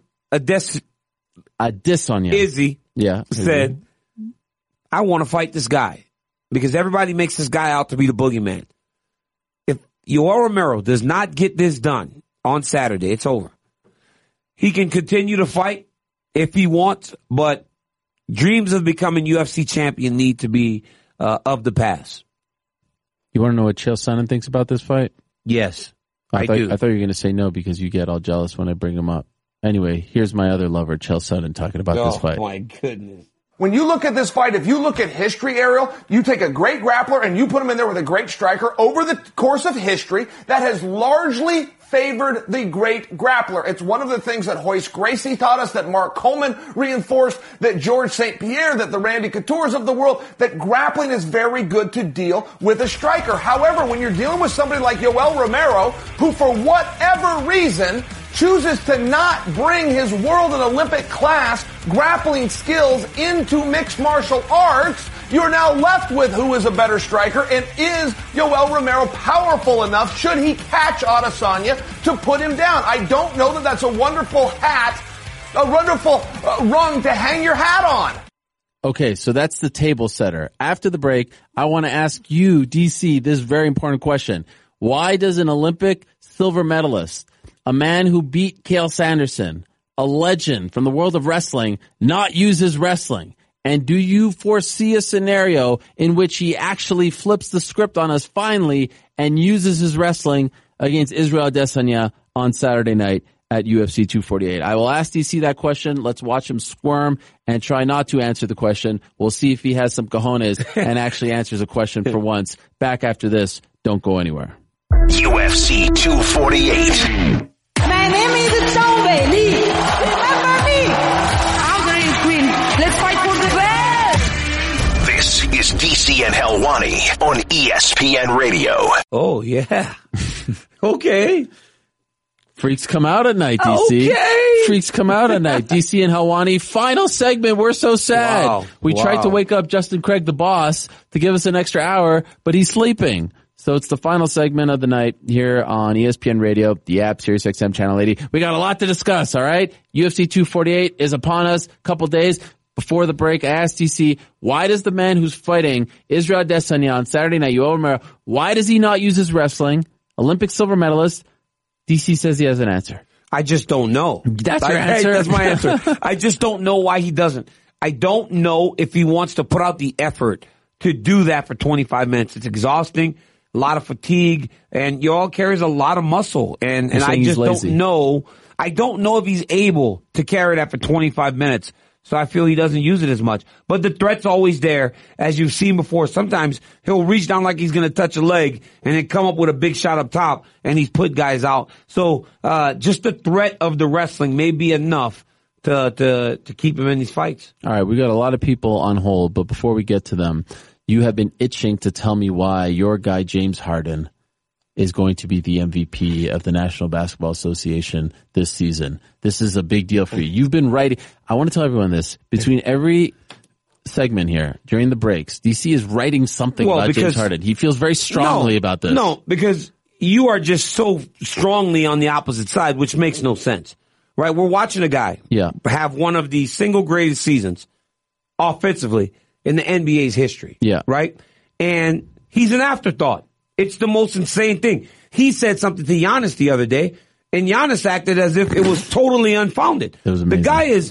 Adesanya. Izzy Yeah. said, I want to fight this guy because everybody makes this guy out to be the boogeyman. If Yoel Romero does not get this done on Saturday, it's over. He can continue to fight if he wants, but dreams of becoming UFC champion need to be of the past. You want to know what Chael Sonnen thinks about this fight? Yes, I thought do. you were going to say no because you get all jealous when I bring him up. Anyway, here's my other lover, Chael Sonnen, talking about this fight. Oh, my goodness. When you look at this fight, if you look at history, Ariel, you take a great grappler and you put him in there with a great striker over the course of history that has largely favored the great grappler. It's one of the things that Hoist Gracie taught us, that Mark Coleman reinforced, that George St. Pierre, that the Randy Couture's of the world, that grappling is very good to deal with a striker. However, when you're dealing with somebody like Yoel Romero, who for whatever reason chooses to not bring his world and Olympic class grappling skills into mixed martial arts, you're now left with who is a better striker, and is Yoel Romero powerful enough, should he catch Adesanya, to put him down? I don't know that that's a wonderful rung to hang your hat on. Okay, so that's the table setter. After the break, I want to ask you, DC, this very important question. Why does an Olympic silver medalist, a man who beat Cael Sanderson, a legend from the world of wrestling, not use his wrestling? And do you foresee a scenario in which he actually flips the script on us finally and uses his wrestling against Israel Adesanya on Saturday night at UFC 248? I will ask DC that question. Let's watch him squirm and try not to answer the question. We'll see if he has some cojones and actually answers a question for once. Back after this. Don't go anywhere. UFC 248. My name is Zhao Li. Remember me? I'm the Ring Queen. Let's fight for the best. This is DC and Helwani on ESPN Radio. Oh, yeah. Okay. Freaks come out at night, DC. Okay. Freaks come out at night. DC and Helwani. Final segment. We're so sad. Wow. We tried to wake up Justin Craig, the boss, to give us an extra hour, but he's sleeping. So it's the final segment of the night here on ESPN Radio, the app, SiriusXM Channel 80. We got a lot to discuss, all right? UFC 248 is upon us. Couple days before the break, I asked DC, why does the man who's fighting Israel Adesanya on Saturday night, Yoel Romero, why does he not use his wrestling? Olympic silver medalist. DC says he has an answer. I just don't know. That's your answer? That's my answer. I just don't know why he doesn't. I don't know if he wants to put out the effort to do that for 25 minutes. It's exhausting. A lot of fatigue, and Yoel carries a lot of muscle, and I just don't know. I don't know if he's able to carry that for 25 minutes, so I feel he doesn't use it as much. But the threat's always there, as you've seen before. Sometimes he'll reach down like he's going to touch a leg, and then come up with a big shot up top, and he's put guys out. So just the threat of the wrestling may be enough to keep him in these fights. All right, we got a lot of people on hold, but before we get to them, you have been itching to tell me why your guy, James Harden, is going to be the MVP of the National Basketball Association this season. This is a big deal for you. You've been writing. I want to tell everyone this. Between every segment here, during the breaks, DC is writing something about James Harden. He feels very strongly about this. No, because you are just so strongly on the opposite side, which makes no sense. Right? We're watching a guy have one of the single greatest seasons offensively in the NBA's history. Yeah. Right? And he's an afterthought. It's the most insane thing. He said something to Giannis the other day, and Giannis acted as if it was totally unfounded. It was amazing. The guy is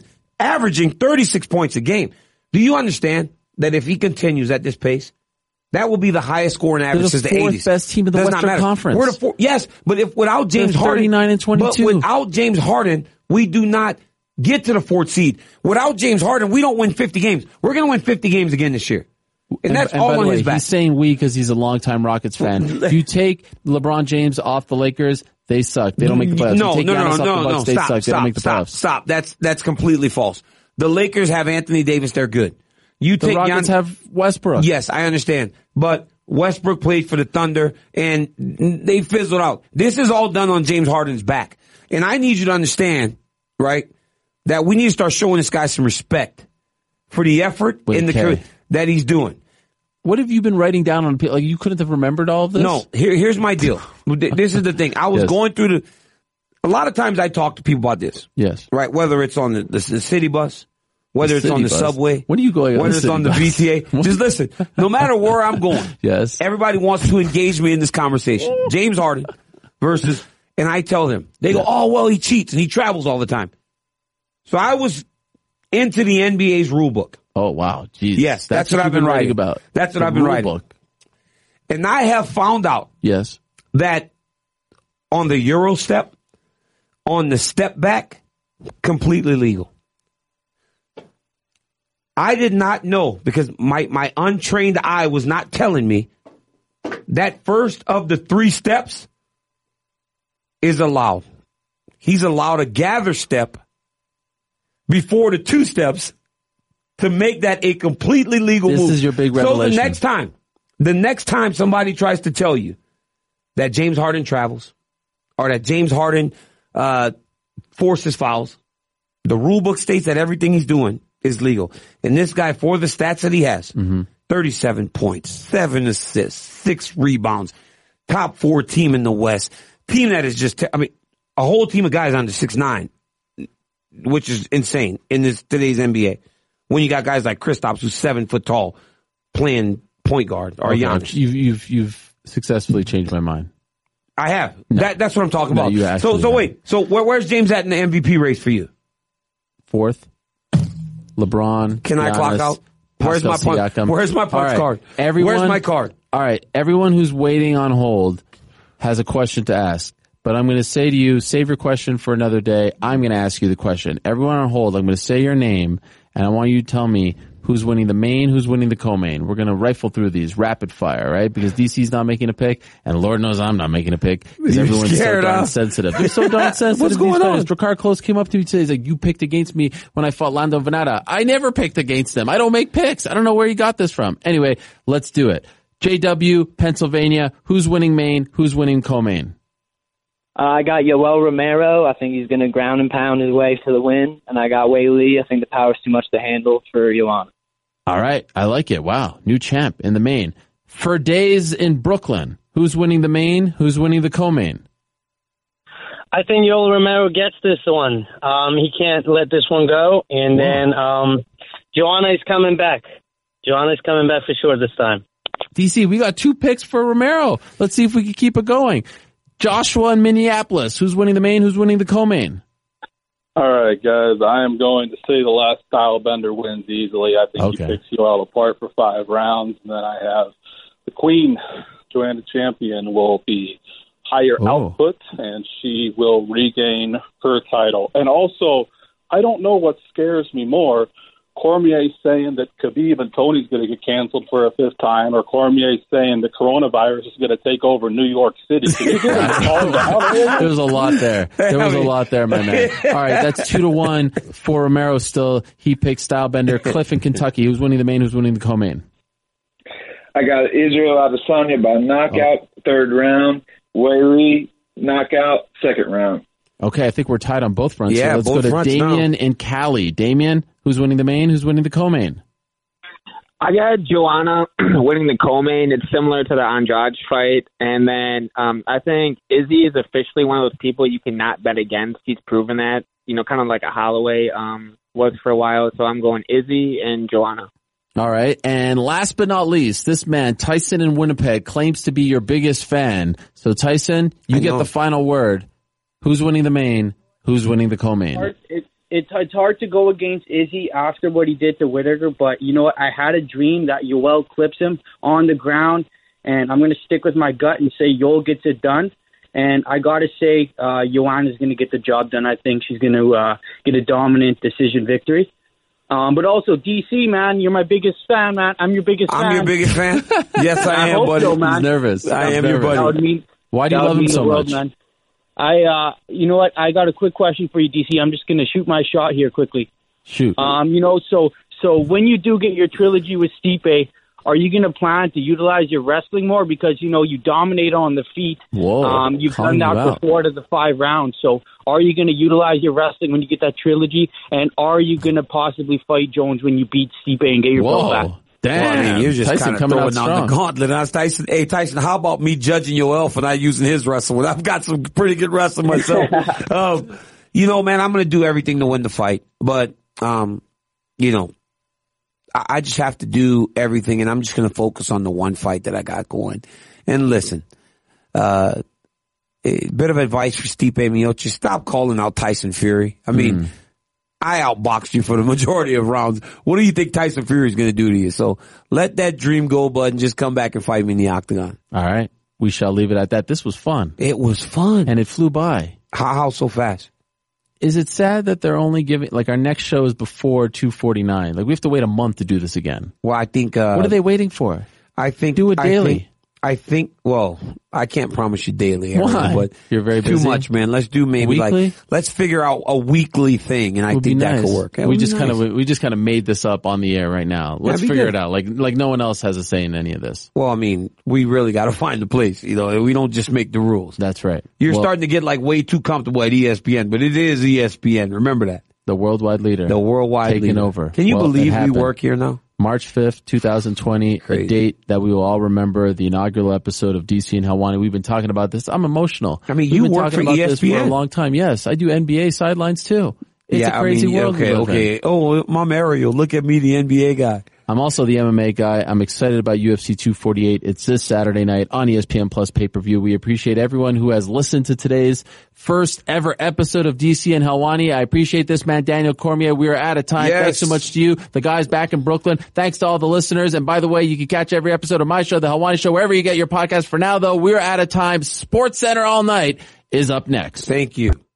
averaging 36 points a game. Do you understand that if he continues at this pace, that will be the highest scoring average since the 80s? They're the fourth best team in the Western Conference. We're the fourth. Yes, but without James Harden, 39 and 22. But without James Harden, we do not get to the fourth seed. Without James Harden, we don't win 50 games. We're going to win 50 games again this year. And that's all on his back. He's saying we because he's a longtime Rockets fan. If you take LeBron James off the Lakers, they suck. They don't make the playoffs. No. They suck. They don't make the playoffs. Stop. That's completely false. The Lakers have Anthony Davis. They're good. You take the Rockets have Westbrook. Yes, I understand. But Westbrook played for the Thunder, and they fizzled out. This is all done on James Harden's back. And I need you to understand, right, that we need to start showing this guy some respect for the effort and the career that he's doing. What have you been writing down on? Like, you couldn't have remembered all of this? No. Here's my deal. This is the thing. I was going through a lot of times I talk to people about this. Yes. Right? Whether it's on the city bus, whether it's on the subway. When are you going whether it's on the VTA. Just listen. No matter where I'm going. Yes. Everybody wants to engage me in this conversation. James Harden versus, and I tell them, they go, oh, well, he cheats and he travels all the time. So I was into the NBA's rule book. Oh, wow. Jeez. Yes, that's what I've been writing about. That's what I've been writing. Book. And I have found out that on the Euro step, on the step back, completely legal. I did not know because my untrained eye was not telling me that first of the 3 steps is allowed. He's allowed a gather step before the 2 steps to make that a completely legal move. This is your big revelation. So the next time somebody tries to tell you that James Harden travels or that James Harden forces fouls, the rule book states that everything he's doing is legal. And this guy, for the stats that he has, 37 points, 7 assists, 6 rebounds, top 4 team in the West, team that is just, a whole team of guys under 6'9", which is insane in today's NBA. When you got guys like Kristaps, who's 7 foot tall, playing point guard, or Giannis. You've successfully changed my mind. I have. No. That's what I'm talking about. You so wait. So where's James at in the MVP race for you? 4th. LeBron. Can Giannis, I clock out? Where's my punch? Where's my punch card? Where's my card? All right. Everyone who's waiting on hold has a question to ask. But I'm going to say to you, save your question for another day. I'm going to ask you the question. Everyone on hold, I'm going to say your name, and I want you to tell me who's winning the main, who's winning the co-main. We're going to rifle through these rapid fire, right? Because DC's not making a pick, and Lord knows I'm not making a pick because everyone's so darn sensitive. They're so darn sensitive. What's going on? Drakkar Klose came up to me today. He's like, you picked against me when I fought Lando Venata. I never picked against them. I don't make picks. I don't know where you got this from. Anyway, let's do it. JW, Pennsylvania, who's winning main, who's winning co-main? I got Yoel Romero. I think he's going to ground and pound his way to the win. And I got Wei Lee. I think the power's too much to handle for Joanna. All right. I like it. Wow. New champ in the main. For days in Brooklyn, who's winning the main? Who's winning the co-main? I think Yoel Romero gets this one. He can't let this one go. And then Joanna is coming back. Joanna's coming back for sure this time. DC, we got 2 picks for Romero. Let's see if we can keep it going. Joshua in Minneapolis. Who's winning the main? Who's winning the co-main? All right, guys. I am going to say the last style bender wins easily. I think he picks you all apart for 5 rounds. And then I have the queen, Joanna Champion, will be higher output, and she will regain her title. And also, I don't know what scares me more, Cormier saying that Khabib and Tony's going to get canceled for a 5th time, or Cormier saying the coronavirus is going to take over New York City. There was a lot there. There was a lot there, my man. All right, that's 2-1 for Romero still. He picks Stylebender. Cliff in Kentucky. Who's winning the main? Who's winning the co-main? I got Israel Adesanya by knockout, 3rd round. Weili, knockout, 2nd round. Okay, I think we're tied on both fronts. Yeah, so let's go to Damien in Cali. Damien, who's winning the main? Who's winning the co-main? I got Joanna winning the co-main. It's similar to the Andrade fight. And then I think Izzy is officially one of those people you cannot bet against. He's proven that, kind of like a Holloway was for a while. So I'm going Izzy and Joanna. All right. And last but not least, this man, Tyson in Winnipeg, claims to be your biggest fan. So Tyson, you get the final word. Who's winning the main? Who's winning the co-main? It's it's hard to go against Izzy after what he did to Whittaker, but you know what? I had a dream that Yoel clips him on the ground, and I'm going to stick with my gut and say Yoel gets it done. And I got to say, Joanna's going to get the job done. I think she's going to get a dominant decision victory. But also, DC, man, you're my biggest fan, man. I'm your biggest fan. I'm your biggest fan? Yes, I am, buddy. So, man. He's nervous. I am your buddy. Why do you love him so much? Man. You know what? I got a quick question for you, DC. I'm just going to shoot my shot here quickly. Shoot. So when you do get your trilogy with Stipe, are you going to plan to utilize your wrestling more? Because, you dominate on the feet. Whoa. You've done that for 4 out of the 5 rounds. So are you going to utilize your wrestling when you get that trilogy? And are you going to possibly fight Jones when you beat Stipe and get your belt back? Damn. Well, I mean, you're just Tyson kind of coming out throwing out the gauntlet. That's Tyson. Hey, Tyson, how about me judging Yoel for not using his wrestling? I've got some pretty good wrestling myself. Man, I'm going to do everything to win the fight. But, I just have to do everything, and I'm just going to focus on the one fight that I got going. And listen, a bit of advice for Stipe Miocic: stop calling out Tyson Fury. I mean, I outboxed you for the majority of rounds. What do you think Tyson Fury is going to do to you? So let that dream go, bud, and just come back and fight me in the octagon. All right. We shall leave it at that. This was fun. It was fun. And it flew by. How so fast? Is it sad that they're only giving, our next show is before 249? We have to wait a month to do this again. Well, I think, what are they waiting for? I think, do it daily. Well, I can't promise you daily, Aaron, why? but you're very busy. Too much, man. Let's do maybe weekly? Let's figure out a weekly thing, and I think that could work. We just kind of made this up on the air right now. Let's figure it out. Like no one else has a say in any of this. Well, I mean, we really got to find the place. We don't just make the rules. That's right. You're starting to get way too comfortable at ESPN, but it is ESPN. Remember that. The worldwide leader. The worldwide taking leader. over. Can you believe we work here now? March 5th, 2020, a date that we will all remember, the inaugural episode of DC and Helwani. We've been talking about this. I'm emotional. I mean, you work for ESPN? This for a long time. Yes, I do NBA sidelines too. It's a crazy world. Okay. Oh, Mom Ariel, look at me, the NBA guy. I'm also the MMA guy. I'm excited about UFC 248. It's this Saturday night on ESPN Plus pay-per-view. We appreciate everyone who has listened to today's first ever episode of DC and Helwani. I appreciate this man, Daniel Cormier. We are out of time. Yes. Thanks so much to you, the guys back in Brooklyn. Thanks to all the listeners. And by the way, you can catch every episode of my show, The Helwani Show, wherever you get your podcast. For now, though, we're out of time. Sports Center All Night is up next. Thank you.